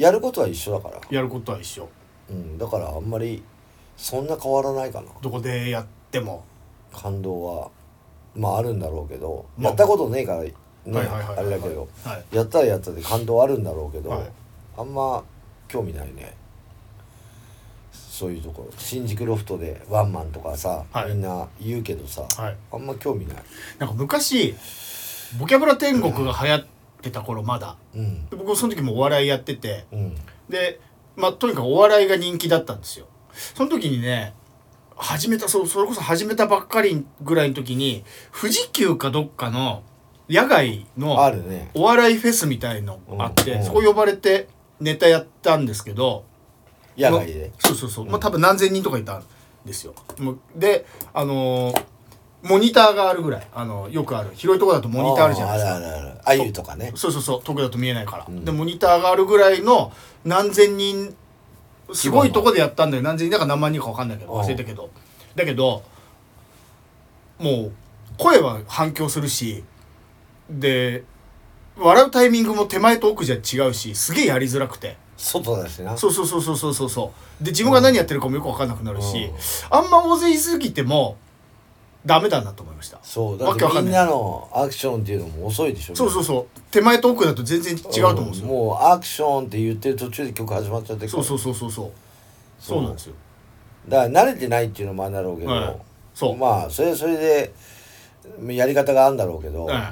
S1: やることは一緒だから。
S2: やることは一緒、
S1: うん、だからあんまりそんな変わらないかな。
S2: どこでやっても
S1: 感動はまああるんだろうけど、まあ、やったことねえからね、あれだけど、はい、やったらやったで感動あるんだろうけど、はい、あんま興味ないね。そういうところ新宿ロフトでワンマンとかさ、はい、みんな言うけどさ、はい、あんま興味ない。
S2: なんか昔ボキャブラ天国が流行ってた頃まだ、うん、僕その時もお笑いやってて、うん、でまあとにかくお笑いが人気だったんですよ。その時にね始めた そ, それこそ始めたばっかりぐらいの時に富士急かどっかの野外のお笑いフェスみたいのあって、ね、うん、そこ呼ばれてネタやったんですけど、
S1: 野外で、
S2: そうそうそう、うん、まあ多分何千人とかいたんですよ。であのー、モニターがあるぐらい、あのー、よくある広いとこだとモニターあるじゃないですか。
S1: あるあるある、あゆとかね。
S2: そうそうそう、遠くだと見えないから、うん、でモニターがあるぐらいの何千人すごいとこでやったんだよ。何千人だか何万人か分かんないけど忘れたけど、だけどもう声は反響するし、で笑うタイミングも手前と奥じゃ違うし、すげえやりづらくて、
S1: 外だしな。
S2: そうそうそうそうそうそうそうで自分が何やってるかもよく分かんなくなるし、うん、あんま大勢いすぎてもダメだなと思いました。
S1: そうだってみんなのアクションっていうのも遅いでしょ。
S2: そうそうそう、手前と奥だと全然違うと思うんですよ、
S1: うん、もうアクションって言ってる途中で曲始まっちゃってるから。
S2: そうそうそうそうそうそうなんですよ。
S1: だから慣れてないっていうのもあるんだろうけど、はい、そうまあそれはそれでやり方があるんだろうけど、
S2: はい、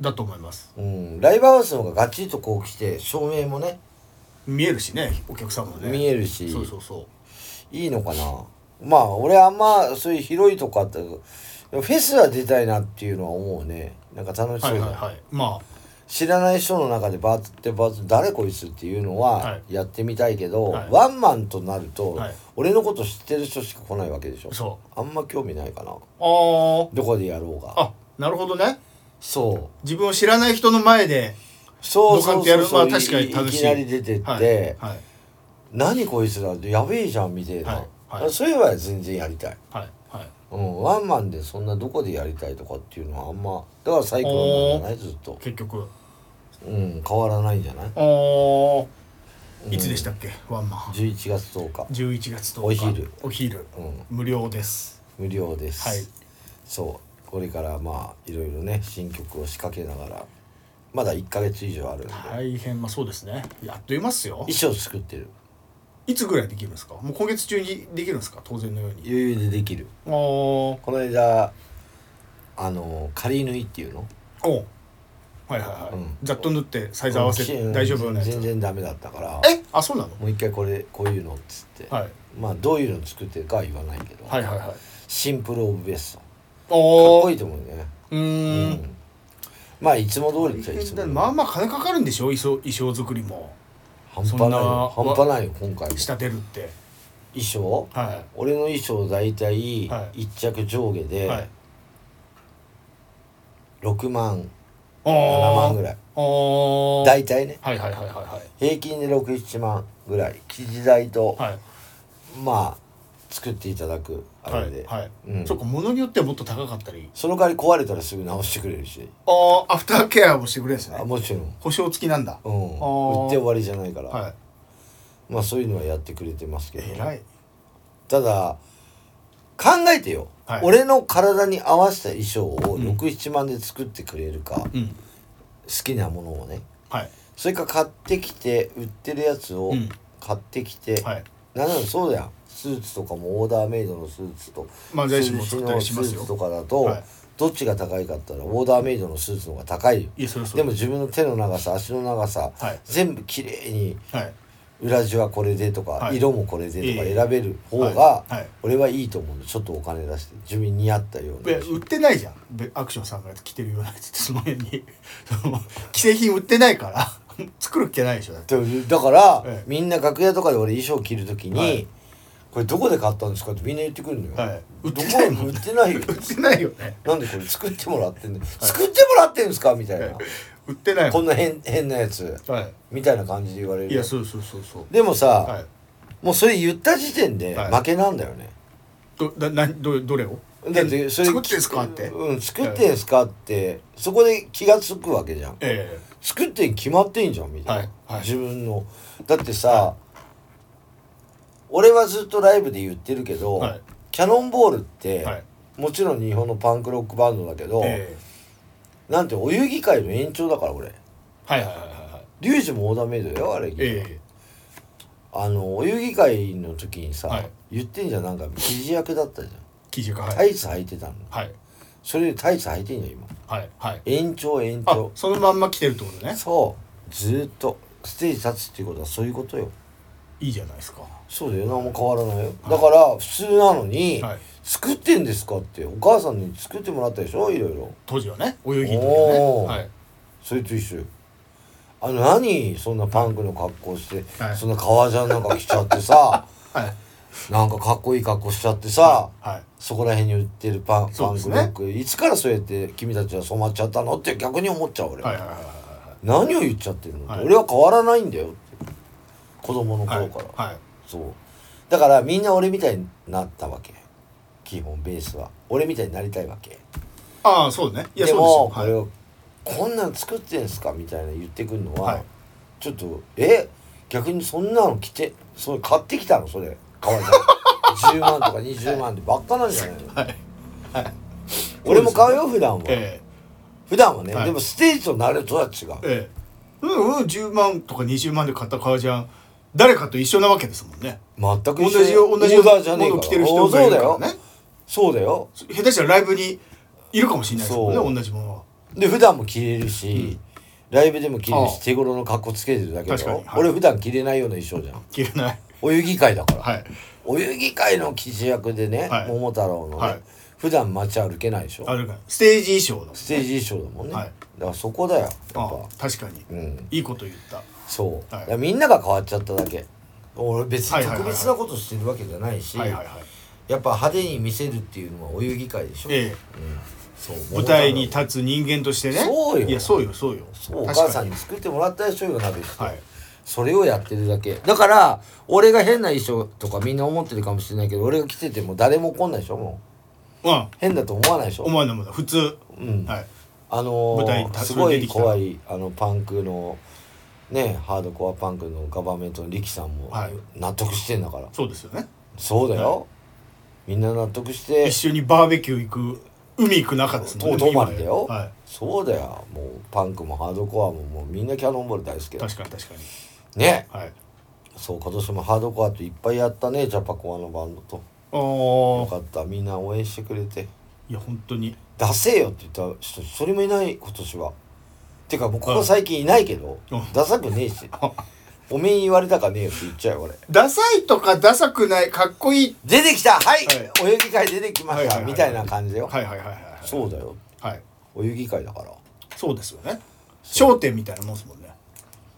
S2: だと思います、
S1: うん、ライブハウスの方がガチッとこう来て照明もね
S2: 見えるしね、お客さんもね
S1: 見えるし、
S2: そうそうそう
S1: いいのかな。まあ俺あんまそういう広いとこあったけどフェスは出たいなっていうのは思うね。なんか楽しそうだ、はいはいはい、まあ知らない人の中でバズってバズ誰こいつっていうのはやってみたいけど、はい、ワンマンとなると、はい、俺のこと知ってる人しか来ないわけでしょ。そうあんま興味ないかな。あどこでやろうが。
S2: あなるほどね。
S1: そう
S2: 自分を知らない人の前で
S1: そうそうそうそう、
S2: まあ、確かに楽しい。
S1: いきなり出てって、はいはい、何こいつらやべえじゃんみたいな、はいはい、そういうのは全然やりたい、はいはいうん、ワンマンでそんなどこでやりたいとかっていうのはあんまだからサイクロンなんじゃないずっと
S2: 結局
S1: うん変わらないんじゃない。あ、
S2: うん、いつでしたっけワンマン。
S1: じゅういちがつとおか
S2: じゅういちがつとおか
S1: お昼
S2: お昼、うん、無料です。
S1: 無料です、
S2: はい、
S1: そうこれからまあいろいろね新曲を仕掛けながらまだいっかげつ以上あるんで
S2: 大変。まあそうですね、やっといますよ。
S1: 衣装作ってる。
S2: いつぐらいできるんですか。もう今月中にできるんですか。当然のように
S1: 余裕でできる。あこの間あの仮縫いっていうのお
S2: はいはいはい、うん、ざっと縫ってサイズ合わせて大丈夫なやつ。
S1: 全然ダメだったから
S2: えあそうなの。も
S1: う一回これこういうのっつって、はい、まあどういうの作ってるかは言わないけど、はいはいはい、シンプルオブベストかっこいいと思うね。うーん、うん、まあいつも通りっちゃいつも
S2: まあまあ金かかるんでしょ衣装衣装作りも。
S1: 半端ないよ半端ないよ今回
S2: 仕立てるって
S1: 衣装、はい、俺の衣装大体一着上下でろくまんななまんぐらい大体ね、
S2: はいはいはいはいはい、
S1: 平均でろく、ななまんぐらい生地代と、
S2: はい、
S1: まあ作っていただくあれで、
S2: はいはい、
S1: うん、
S2: そっか、物によってはもっと高かったり、
S1: その代わり壊れたらすぐ直してくれるし、
S2: ああアフターケアもしてくれるんですね。
S1: あもちろん
S2: 保証付きなんだ。
S1: うん、売って終わりじゃないから、
S2: はい、
S1: まあそういうのはやってくれてますけど、
S2: 偉い。
S1: ただ考えてよ、はい、俺の体に合わせた衣装をろく、ななまんで作ってくれるか、うん、好きなものをね、はい、それか買ってきて売ってるやつを買ってきて、うん、はい、なんなのそうだよ、スーツとかもオーダーメイドのスーツと、
S2: まあ、
S1: スーツのスーツとかだと、はい、どっちが高いかって言ったらオーダーメイドのスーツの方が高いよ。いやそれそれでも自分の手の長さ足の長さ、はい、全部きれいに、はい、裏地はこれでとか、はい、色もこれでとか選べる方が、はいはい、俺はいいと思うの。ちょっとお金出して自分に似合ったような。
S2: 売ってないじゃんアクションさんが着てるようなやつって、その辺に既製品売ってないから作るっけないでしょ。だって、
S1: だから、ええ、みんな楽屋とかで俺衣装着るときに、はい、これどこで買ったんですかってみんな言ってくるのよ、はい、売ってないもん。売ってないよ
S2: 売ってないよね。
S1: なんでこれ作ってもらってんの、はい、作ってもらってんですかみたいな、はい、
S2: 売ってない
S1: こんな 変, 変なやつ、はい、みたいな感じで言われる。
S2: いやそうそうそうそう。
S1: でもさ、はい、もうそれ言った時点で負けなんだよね、
S2: はい、ど, だな ど, どれを
S1: だってそれ
S2: 作ってんすかって、
S1: うん、作ってんすかって、はい、そこで気がつくわけじゃん、えー、作ってん決まってんじゃんみたいな、はいはい、自分のだってさ、はい、俺はずっとライブで言ってるけど、はい、キャノンボールって、はい、もちろん日本のパンクロックバンドだけど、えー、なんてお遊戯会の延長だから俺。はいはいはいはい。リュウジもオーダーメイドだよあれ、えー、あのお遊戯会の時にさ、はい、言ってんじゃん、なんか生地役だったじゃん。
S2: 生地役、はい、
S1: タイツ履いてたの。はい。それでタイツ履いてんじゃん今。はいはい。延長延長。
S2: あ、そのまんま来てるってことね。
S1: そう。ずっとステージ立つっていうことはそういうことよ。
S2: いいじゃないですか。
S1: そうだよ、何も変わらないよ、はい、だから普通なのに、はい、作ってんですかってお母さんに作ってもらったでしょ、いろいろ
S2: 当時はね、お遊戯の時はね、はい、
S1: それと一緒よ。あの何そんなパンクの格好して、はい、そんな革ジャンなんか着ちゃってさ、はい、なんかかっこいい格好しちゃってさ、はい、そこら辺に売ってるパン、パンクロック、ね、いつからそうやって君たちは染まっちゃったのって逆に思っちゃう俺、はいはいはいはい、何を言っちゃってるのって、はい、俺は変わらないんだよって子供の頃から、はいはい、そうだからみんな俺みたいになったわけ、基本ベースは俺みたいになりたいわけ。
S2: ああそうね。いや
S1: でも
S2: そうですよ、
S1: これを、はい、こんなん作ってんすかみたいな言ってくるのは、はい、ちょっとえ逆にそんなの着てそれ買ってきたのそれ革ジャンじゅうまんとかにじゅうまんでばっかなんじゃないの、はいはい、俺も買うよ普段は、えー、普段はね、はい、でもステージとなるとは違う、え
S2: ー、うんうんじゅうまんとかにじゅうまんで買った革ジャン誰かと一緒なわけですもんね。
S1: 全く
S2: 一緒。同じ同じもの着てる人がいるからね。
S1: そうだよ。
S2: 下手したらライブにいるかもしれないですもんね、同じものは。
S1: で普段も着れるし、うん、ライブでも着れるし、手頃の格好つけてるだけだよ、はい、俺普段着れないような衣装じゃん。
S2: 着れない。
S1: お遊戯会だから、はい、お遊戯会の生地役でね、はい、桃太郎のね、はい、普段街歩けないでしょ。
S2: 歩かない。ステージ衣装だもんね。
S1: ステージ衣装だもんね、はい、だからそこだよやっぱ。あ
S2: 確かに、うん、いいこと言った。
S1: そう、はい、みんなが変わっちゃっただけ。俺別に特別なことしてるわけじゃないし、やっぱ派手に見せるっていうのはお遊戯会でしょ、ええ、うん、
S2: そう舞台に立つ人間としてね。
S1: そうよ。
S2: いやそうよそうよ。
S1: そうお母さんに作ってもらったでしょよ鍋して、はい、それをやってるだけだから。俺が変な衣装とかみんな思ってるかもしれないけど、俺が着てても誰も怒んないでしょもう、うん、変だと思わないでしょ。
S2: 思わないもんだ普通、
S1: うん、はい、あのー、舞台に立つすごい怖いあのパンクのね、ハードコアパンクのガバメントの力さんも納得してんだから、はい、そうですよね。そうだよ、はい、みんな納得して
S2: 一緒にバーベキュー行く海行く中ですもんね。
S1: 遠回りだよ、はい、そうだよ。もうパンクもハードコアももうみんなキャノンボール大好きだ。
S2: 確かに確かに
S1: ね、はい、そう今年もハードコアといっぱいやったね、ジャパコアのバンドと。よかった、みんな応援してくれて。
S2: いや本当に
S1: 出せよって言った人一人もいない今年は。てかもうここ最近いないけど、うん、ダサくねえしおめえに言われたかねえよって言っちゃうよ俺。
S2: ダサいとかダサくないかっこいい
S1: 出てきた、はい、はい、お遊戯会出てきました、はいはいはいはい、みたいな感じだよ。はいはいはいはい、そうだよ、はい、お遊戯会だから。
S2: そうですよね。商店みたいなもんですもんね。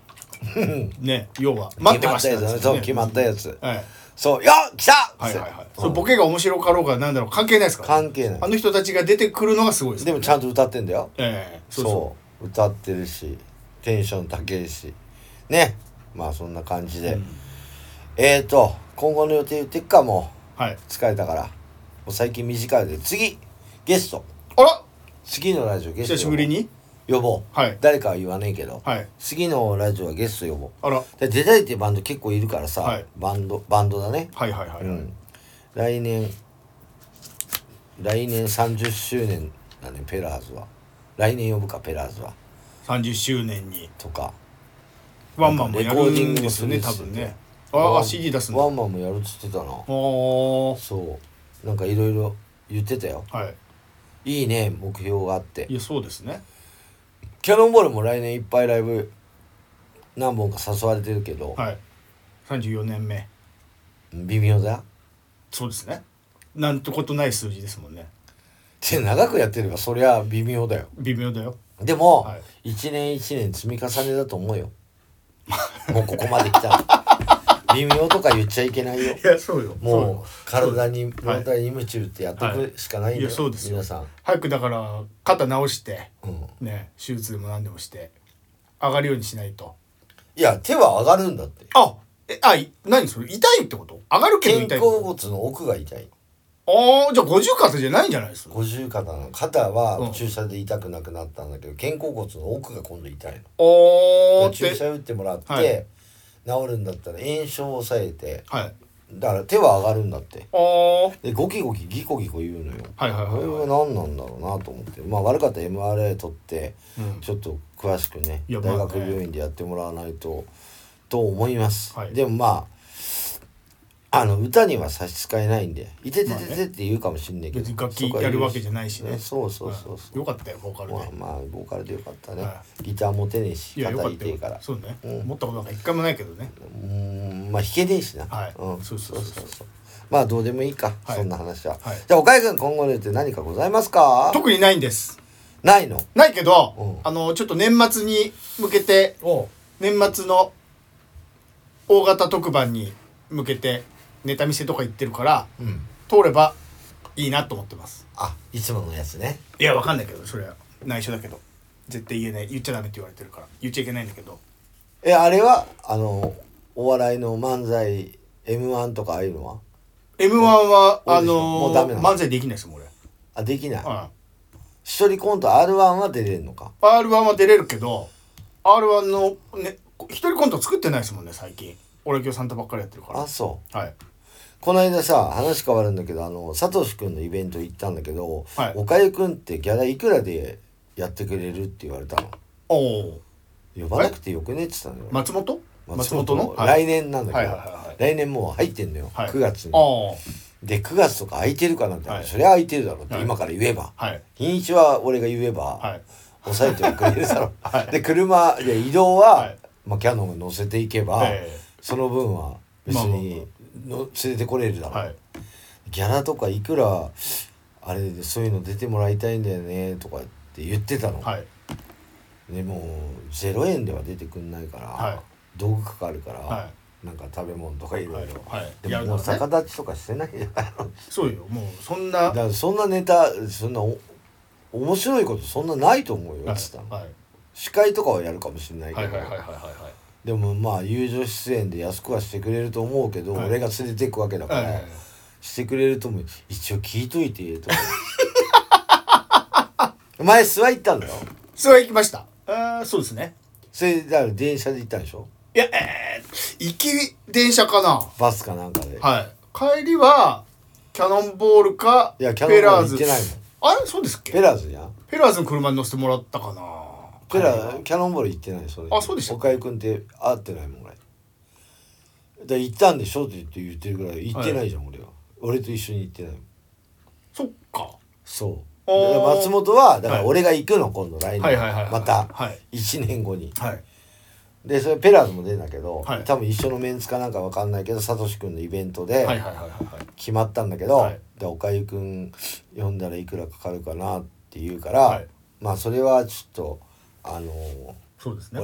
S2: ね、要は待ってました
S1: ね、そう決まったやつ、
S2: はい、
S1: そうよっ来た、
S2: はいはいはい、うん、それボケが面白かろうがなんだろう関係ないですから、
S1: ね、関係ない。
S2: あの人たちが出てくるのがすごいです、ね、
S1: でもちゃんと歌ってんだよ、
S2: えー、そうそう、
S1: そう歌ってるしテンション高いしね、まあそんな感じで、うん、えーと今後の予定言ってっか。もう、はい、疲れたからもう最近短いで次ゲスト、
S2: あら
S1: 次のラジオゲスト
S2: 久しぶりに
S1: 呼ぼう、はい、誰かは言わねえけど、はい、次のラジオはゲスト呼ぼう。あらで出たいっていうバンド結構いるからさ、はい、バンドバンドだね、
S2: はいはいはい、はい、うん、
S1: 来年来年さんじゅっしゅうねんだねペラーズは。来年呼ぶかペラーズは
S2: さんじゅっしゅうねんに
S1: とか
S2: ワンマンもやるんですよね多分ね。ああ シーディー 出すんだ。
S1: ワンマンもやるっつってたな。そうなんかいろいろ言ってたよ。はいいいね目標があって。
S2: いやそうですね。
S1: キャノンボールも来年いっぱいライブ何本か誘われてるけど、はい、
S2: さんじゅうよねんめ
S1: 微妙だ。
S2: そうですね。なんてことない数字ですもんね。
S1: で長くやってればそりゃ微妙だよ。
S2: 微妙だよ。
S1: でも、はい、いちねんいちねん積み重ねだと思うよもうここまで来たら微妙とか言っちゃいけないよ。
S2: いやそうよ。
S1: もう体に問題に夢中ってやっていくしかないんだよ、はい、いやそうですよ皆さん。
S2: 早くだから肩直して、うん、ね手術でも何でもして上がるようにしないと。
S1: いや手は上がるんだって。あ
S2: えあ何それ痛いってこと？上がるけど痛い。
S1: 肩甲骨の奥が痛い。
S2: ああじゃあ五十肩じゃないんじゃないですか。
S1: 五十肩の肩は注射で痛くなくなったんだけど、うん、肩甲骨の奥が今度痛いの。注射打ってもらって、はい、治るんだったら炎症を抑えて、はい、だから手は上がるんだって。でゴキゴキギコギコ言うのよ。はいはいはいはい、これは何なんだろうなと思って、まあ悪かったら エムアールアイ 取って、うん、ちょっと詳しくね大学病院でやってもらわないとと思います、はい、でもまああの歌には差し支えないんで「いてててて」って言うかもしんないけど、
S2: 別に楽器やるわけじゃないしね。
S1: そうそうそうそう、
S2: よかったよボーカルで。
S1: まあまあボーカルでよかったね。ギター持てねえし肩痛いから。
S2: そうね、持ったことなんか一回もないけどね。
S1: うんまあ弾けねえしな。
S2: はいそうそうそうそう。
S1: まあどうでもいいかそんな話は。じゃあ岡井君今後の予定何かございますか？
S2: 特にないんです。
S1: ないの？
S2: ないけどあのちょっと年末に向けて年末の大型特番に向けてネタ見せとか行ってるから、うん、通ればいいなと思ってます。
S1: あ、いつものやつね。
S2: いやわかんないけどそれは内緒だけど絶対言えない言っちゃダメって言われてるから言っちゃいけないんだけど。
S1: えあれはあのお笑いの漫才 エムワン とかああいうのは
S2: エムワン はあのー、もうダメなの？漫才できないですもん俺。
S1: あできない。うん一人コント アールワン は出れるのか。
S2: アールワン は出れるけど アールワン の、ね、一人コント作ってないですもんね最近。俺今日サンタばっかりやってるから。
S1: あそう。
S2: はい。
S1: この間さ話変わるんだけどあのサトシ君のイベント行ったんだけど、はい、おかゆくんってギャラいくらでやってくれるって言われたの。おお呼ばなくてよくねって言ったのよ。
S2: 松本
S1: 松本の、はい、来年なんだけど、はいはいはいはい、来年もう入ってんのよ、はい、くがつに。でくがつとか空いてるかなって、はい、そりゃ空いてるだろうって、はい、今から言えば、はい、日にちは俺が言えば、はい、抑えてはくれるだろう、はい、で車で移動は、はいまあ、キャノンが乗せていけば、はい、その分は別にの連れてこれるだろう、はい、ギャラとかいくらあれでそういうの出てもらいたいんだよねとかって言ってたの、はい、でもゼロえんでは出てくんないから、はい、道具かかるから、はい、なんか食べ物とかいろいろでももう逆立ちとかしてないじゃないの。
S2: そうよもうそんなだ
S1: からそんなネタそんなお面白いことそんなないと思うよって言ったの、はい、司会とかはやるかもしれないけどでもまあ友情出演で安くはしてくれると思うけど、はい、俺が連れていくわけだから、はいはいはい、してくれるとも一応聞いといてと前諏訪行ったんだよ。
S2: 諏訪行きました。あそうですね。
S1: それだから電車で行ったんでしょ。
S2: いやえー、行き電車かな
S1: バスかなんかで。
S2: はい帰りはキャノンボールか
S1: いやキャノンボール行ってないもん。
S2: あれそうですっけ。
S1: ペラーズじゃん。
S2: ペラーズの車に乗せてもらったかな。
S1: ペラキャノンボール行ってないそれ。
S2: あそうでした。
S1: 岡井くんって会ってないもん俺。だ行ったんでしょって言って言ってるぐらい行ってないじゃん、はい、俺は。俺と一緒に行ってないもん。
S2: そっか。
S1: そう。だから松本はだから俺が行くの、はい、今度来年、はいはいはいはい、またいちねんごに、はい、でそれペラーズも出るんだけど、はい、多分一緒のメンツかなんか分かんないけどサトシ君のイベントで決まったんだけど、はい、でおかゆくん呼んだらいくらかかるかなって言うから、はい、まあそれはちょっとあのー、
S2: そうですね、
S1: 俺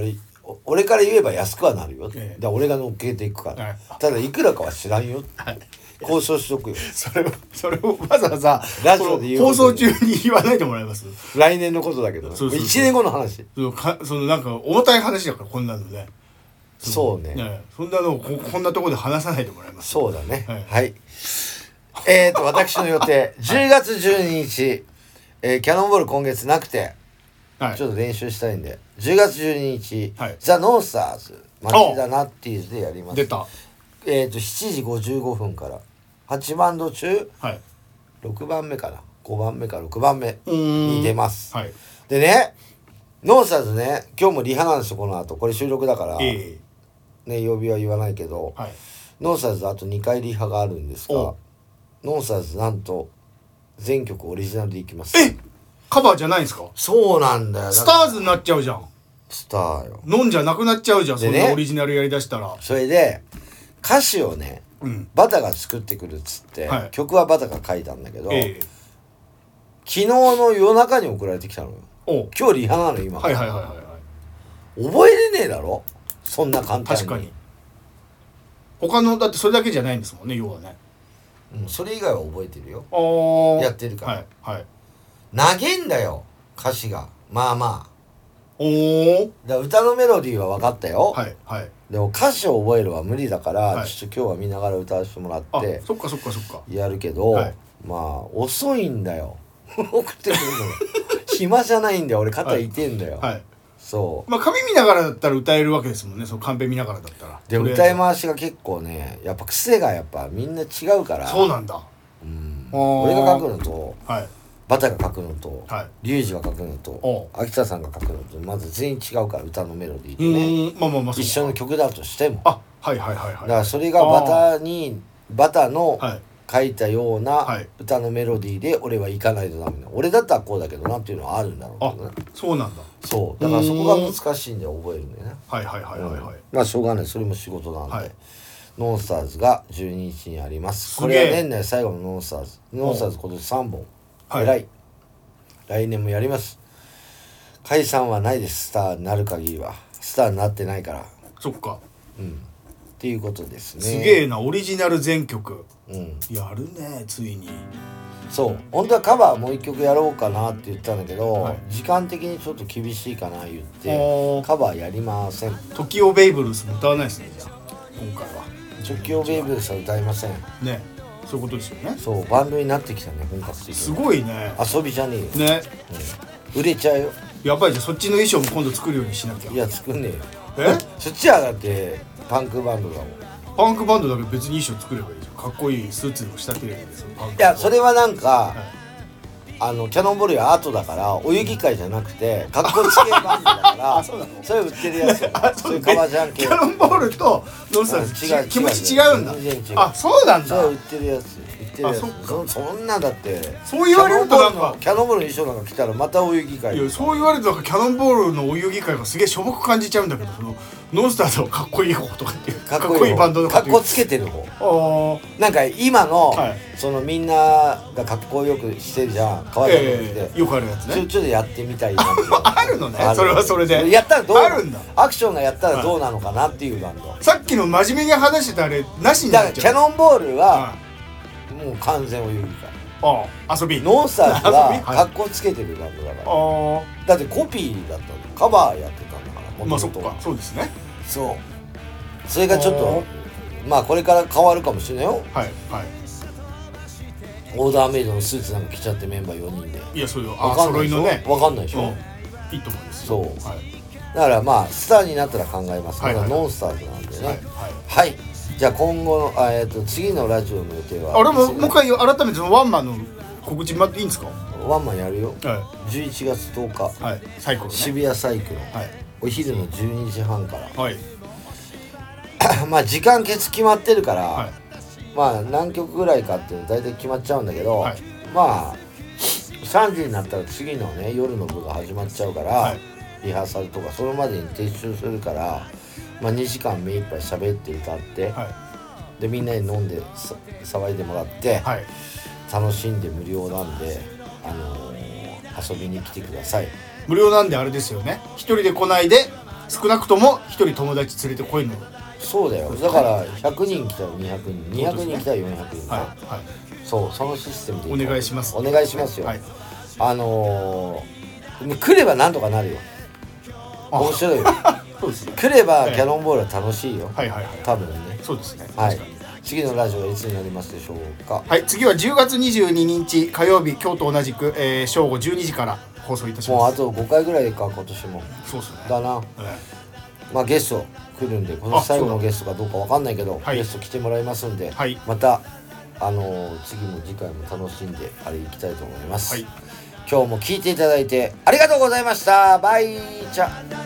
S1: 俺から言えば安くはなるよ、
S2: ええ、
S1: だ俺が乗っけていくから、
S2: はい、
S1: ただいくらかは知らんよ、はい、交渉しとくよ。
S2: それをそれをわざわざ
S1: ラジオで言う
S2: 放送中に言わないでもらえます？
S1: 来年のことだけど、そうそうそう、いちねんごの話。
S2: そうか、そのなんか重たい話だから、こんなのね。
S1: そうね、
S2: ね、そんなのを こ, こんなところで話さないでもらえます？
S1: そうだね、
S2: はい、
S1: はい、えーと私の予定じゅうがつじゅうににち、えー、キャノンボール今月なくて、はい、ちょっと練習したいんでじゅうがつじゅうににち、はい、ザ・ノースターズ町田ナッティーズでやります。
S2: 出た。
S1: えーとしちじごじゅうごふんからはちバンド中、はい、ろくばんめかな、ごばんめかろくばんめに出ます、はい、でね、ノースターズね、今日もリハなんですよ。この後これ収録だから、えーね、曜日は言わないけど、はい、ノースターズあとにかいリハがあるんですが、ノースターズなんと全曲オリジナルでいきます。
S2: え、カバーじゃないんですか？そうなんだよ。スターズになっちゃうじゃん。
S1: スターよ。
S2: 飲んじゃなくなっちゃうじゃん、そんなオリジナルやりだしたら。
S1: それで歌詞をね、うん、バタが作ってくるっつって、はい、曲はバタが書いたんだけど、えー、昨日の夜中に送られてきたのよ。今日リハなの今から、はいはいはいはい、覚えれねえだろそんな簡単に。確かに
S2: 他のだってそれだけじゃないんですもんね、要はね。
S1: うん、それ以外は覚えてるよ。やってるから、はいはい、長えんだよ歌詞が。まあまあおー、だから歌のメロディーは分かったよ、はいはい、でも歌詞を覚えるは無理だから、はい、ちょっと今日は見ながら歌わせてもらって
S2: そっかそっかそっか
S1: やるけど、はい、まあ遅いんだよ送ってくるの暇じゃないんだよ、俺肩痛いんだよ、はいはい、そう
S2: まあ紙見ながらだったら歌えるわけですもんね、そのカンペ見ながらだったら。
S1: でも歌い回しが結構ね、やっぱ癖がやっぱみんな違うから。
S2: そうなんだ、
S1: うん、俺が書くのと、はい、バタが書くのと、はい、リュウジが書くのと、秋田さんが書くのとまず全員違うから、歌のメロディーとね、まあまあまあ、一緒の曲だとしても、あ、はいはいはいはい、だからそれがバタにバタの書いたような歌のメロディーで俺は行かないとダメな。俺だったらこうだけどなっていうのはあるんだろうけどね。
S2: あ、そうなんだ。
S1: そうだからそこが難しいんで覚えるんだよね。
S2: はいはいはいはいはい、うん、
S1: まあしょうがない、それも仕事なんで、はい、ノースターズがじゅうににちにあります。これは年内最後のノースターズ。ノースターズ今年さんぼん、はい、偉い。来年もやります。解散はないです。スターになる限りは。スターになってないから。
S2: そっか、
S1: うん、っていうことですね。
S2: すげえな、オリジナル全曲、うん、やるねついに。
S1: そう本当はカバーもう一曲やろうかなって言ったんだけど、はい、時間的にちょっと厳しいかな言ってカバーやりません。
S2: トキオベイブルースも歌わないですね、じゃあ今回は。
S1: トキオベイブルースは歌いません
S2: ね。そういうことですよね。
S1: そうバンドになってきたね、本格的に。
S2: すごいね。
S1: 遊びじゃねえ
S2: よね、
S1: うん、売れちゃうよ。
S2: やっぱりじゃあそっちの衣装も今度作るようにしなきゃ。
S1: いや作んねえ
S2: よ。
S1: えそっちはだってパンクバンドだもん。
S2: パンクバンドだけど別に衣装作ればいいじゃん。かっこいいスーツでも仕立てればいいですよ。
S1: いやそれはなんか、はい、あのキャノンボールはアートだからお遊戯会じゃなくてかっこつけバンドだからそうそれ売ってるやつよ。そういうカバージャン系。
S2: キャノンボールとノースターズ気持ち違うんだ。全然違う。あ、そうなんだ。
S1: それ売ってるやつ。あ、そっか。 そ, そんなだって
S2: そう言われるとなんか
S1: キャノンボールの衣装なんか着たらまたお遊戯会。
S2: いやそう言われるとなんかキャノンボールのお遊戯会がすげえしょぼく感じちゃうんだけど、そのノンスターズのかっこいい方とかっていうかっこいいバンドの
S1: かっこつけてる方。なんか今の、はい、そのみんながかっこよくしてるじゃん、かわいいのって、
S2: えー、よくあるやつね。
S1: ちょちょっとやってみたいなって
S2: あるのね。それはそれで
S1: やったらどう
S2: あるんだ。
S1: アクションがやったらどうなのかなっていうバンド、
S2: はい、さっきの真面目に話してたあれなしになっちゃう。
S1: だからキャノンボールは、はい、もう完全お遊戯会。
S2: ああ遊び。
S1: ノースターズは格好つけてるバンドだから、はい、だってコピーだったの、カバーやってたんだから。
S2: まあそっか、そうですね。
S1: そうそれがちょっとまあこれから変わるかもしれないよ。はいはい。オーダーメイドのスーツなんか着ちゃってメンバーよにんで。
S2: いやそうよ、あ揃いのね、
S1: 分かんないでしょ、うん、
S2: いいと思います。
S1: そう、はい、だからまあスターになったら考えます。まだノンスターズなんでね。はい、はいはい、じゃあ今後のあ、えー、と次のラジオの予定は。
S2: あれももう一回改めてそのワンマンの告知待っていいんですか。
S1: ワンマンやるよ、はい、じゅういちがつとおか、はい、サイクロね、渋谷サイクロ、はい、お昼のじゅうにじはんから、はいまあ時間決決まってるから、はい、まあ何曲ぐらいかっていうの大体決まっちゃうんだけど、はい、まあさんじになったら次のね夜の部が始まっちゃうから、はい、リハーサルとかそれまでに撤収するから、まあ、にじかん目いっぱい喋って歌って、はい、でみんなに飲んで騒いでもらって、はい、楽しんで無料なんで、あのー、遊びに来てください。
S2: 無料なんであれですよね、一人で来ないで少なくともひとり友達連れてこいの。
S1: そうだよ。だからひゃくにん来たらにひゃくにん、にひゃくにん来たらよんひゃくにん、はいはい、そうそのシステムで
S2: お願いします。
S1: お願いしますよ、はい、あのー、来ればなんとかなるよ。面白いよそうですね、来ればキャノンボールは楽しいよ、はいはいはい、多分ね。
S2: そうですね、
S1: はい。次のラジオはいつになりますでしょうか。
S2: はい、次はじゅうがつにじゅうににち火曜日、今日と同じく、えー、正午じゅうにじから放送いたします。
S1: もうあとごかいぐらいか今年も。
S2: そうですね
S1: だな、はい、まあゲスト来るんで、この最後のゲストかどうかわかんないけど、ゲスト来てもらいますんで、はい、またあのー、次も次回も楽しんであれ行きたいと思います、はい、今日も聞いていただいてありがとうございました。バイチャ。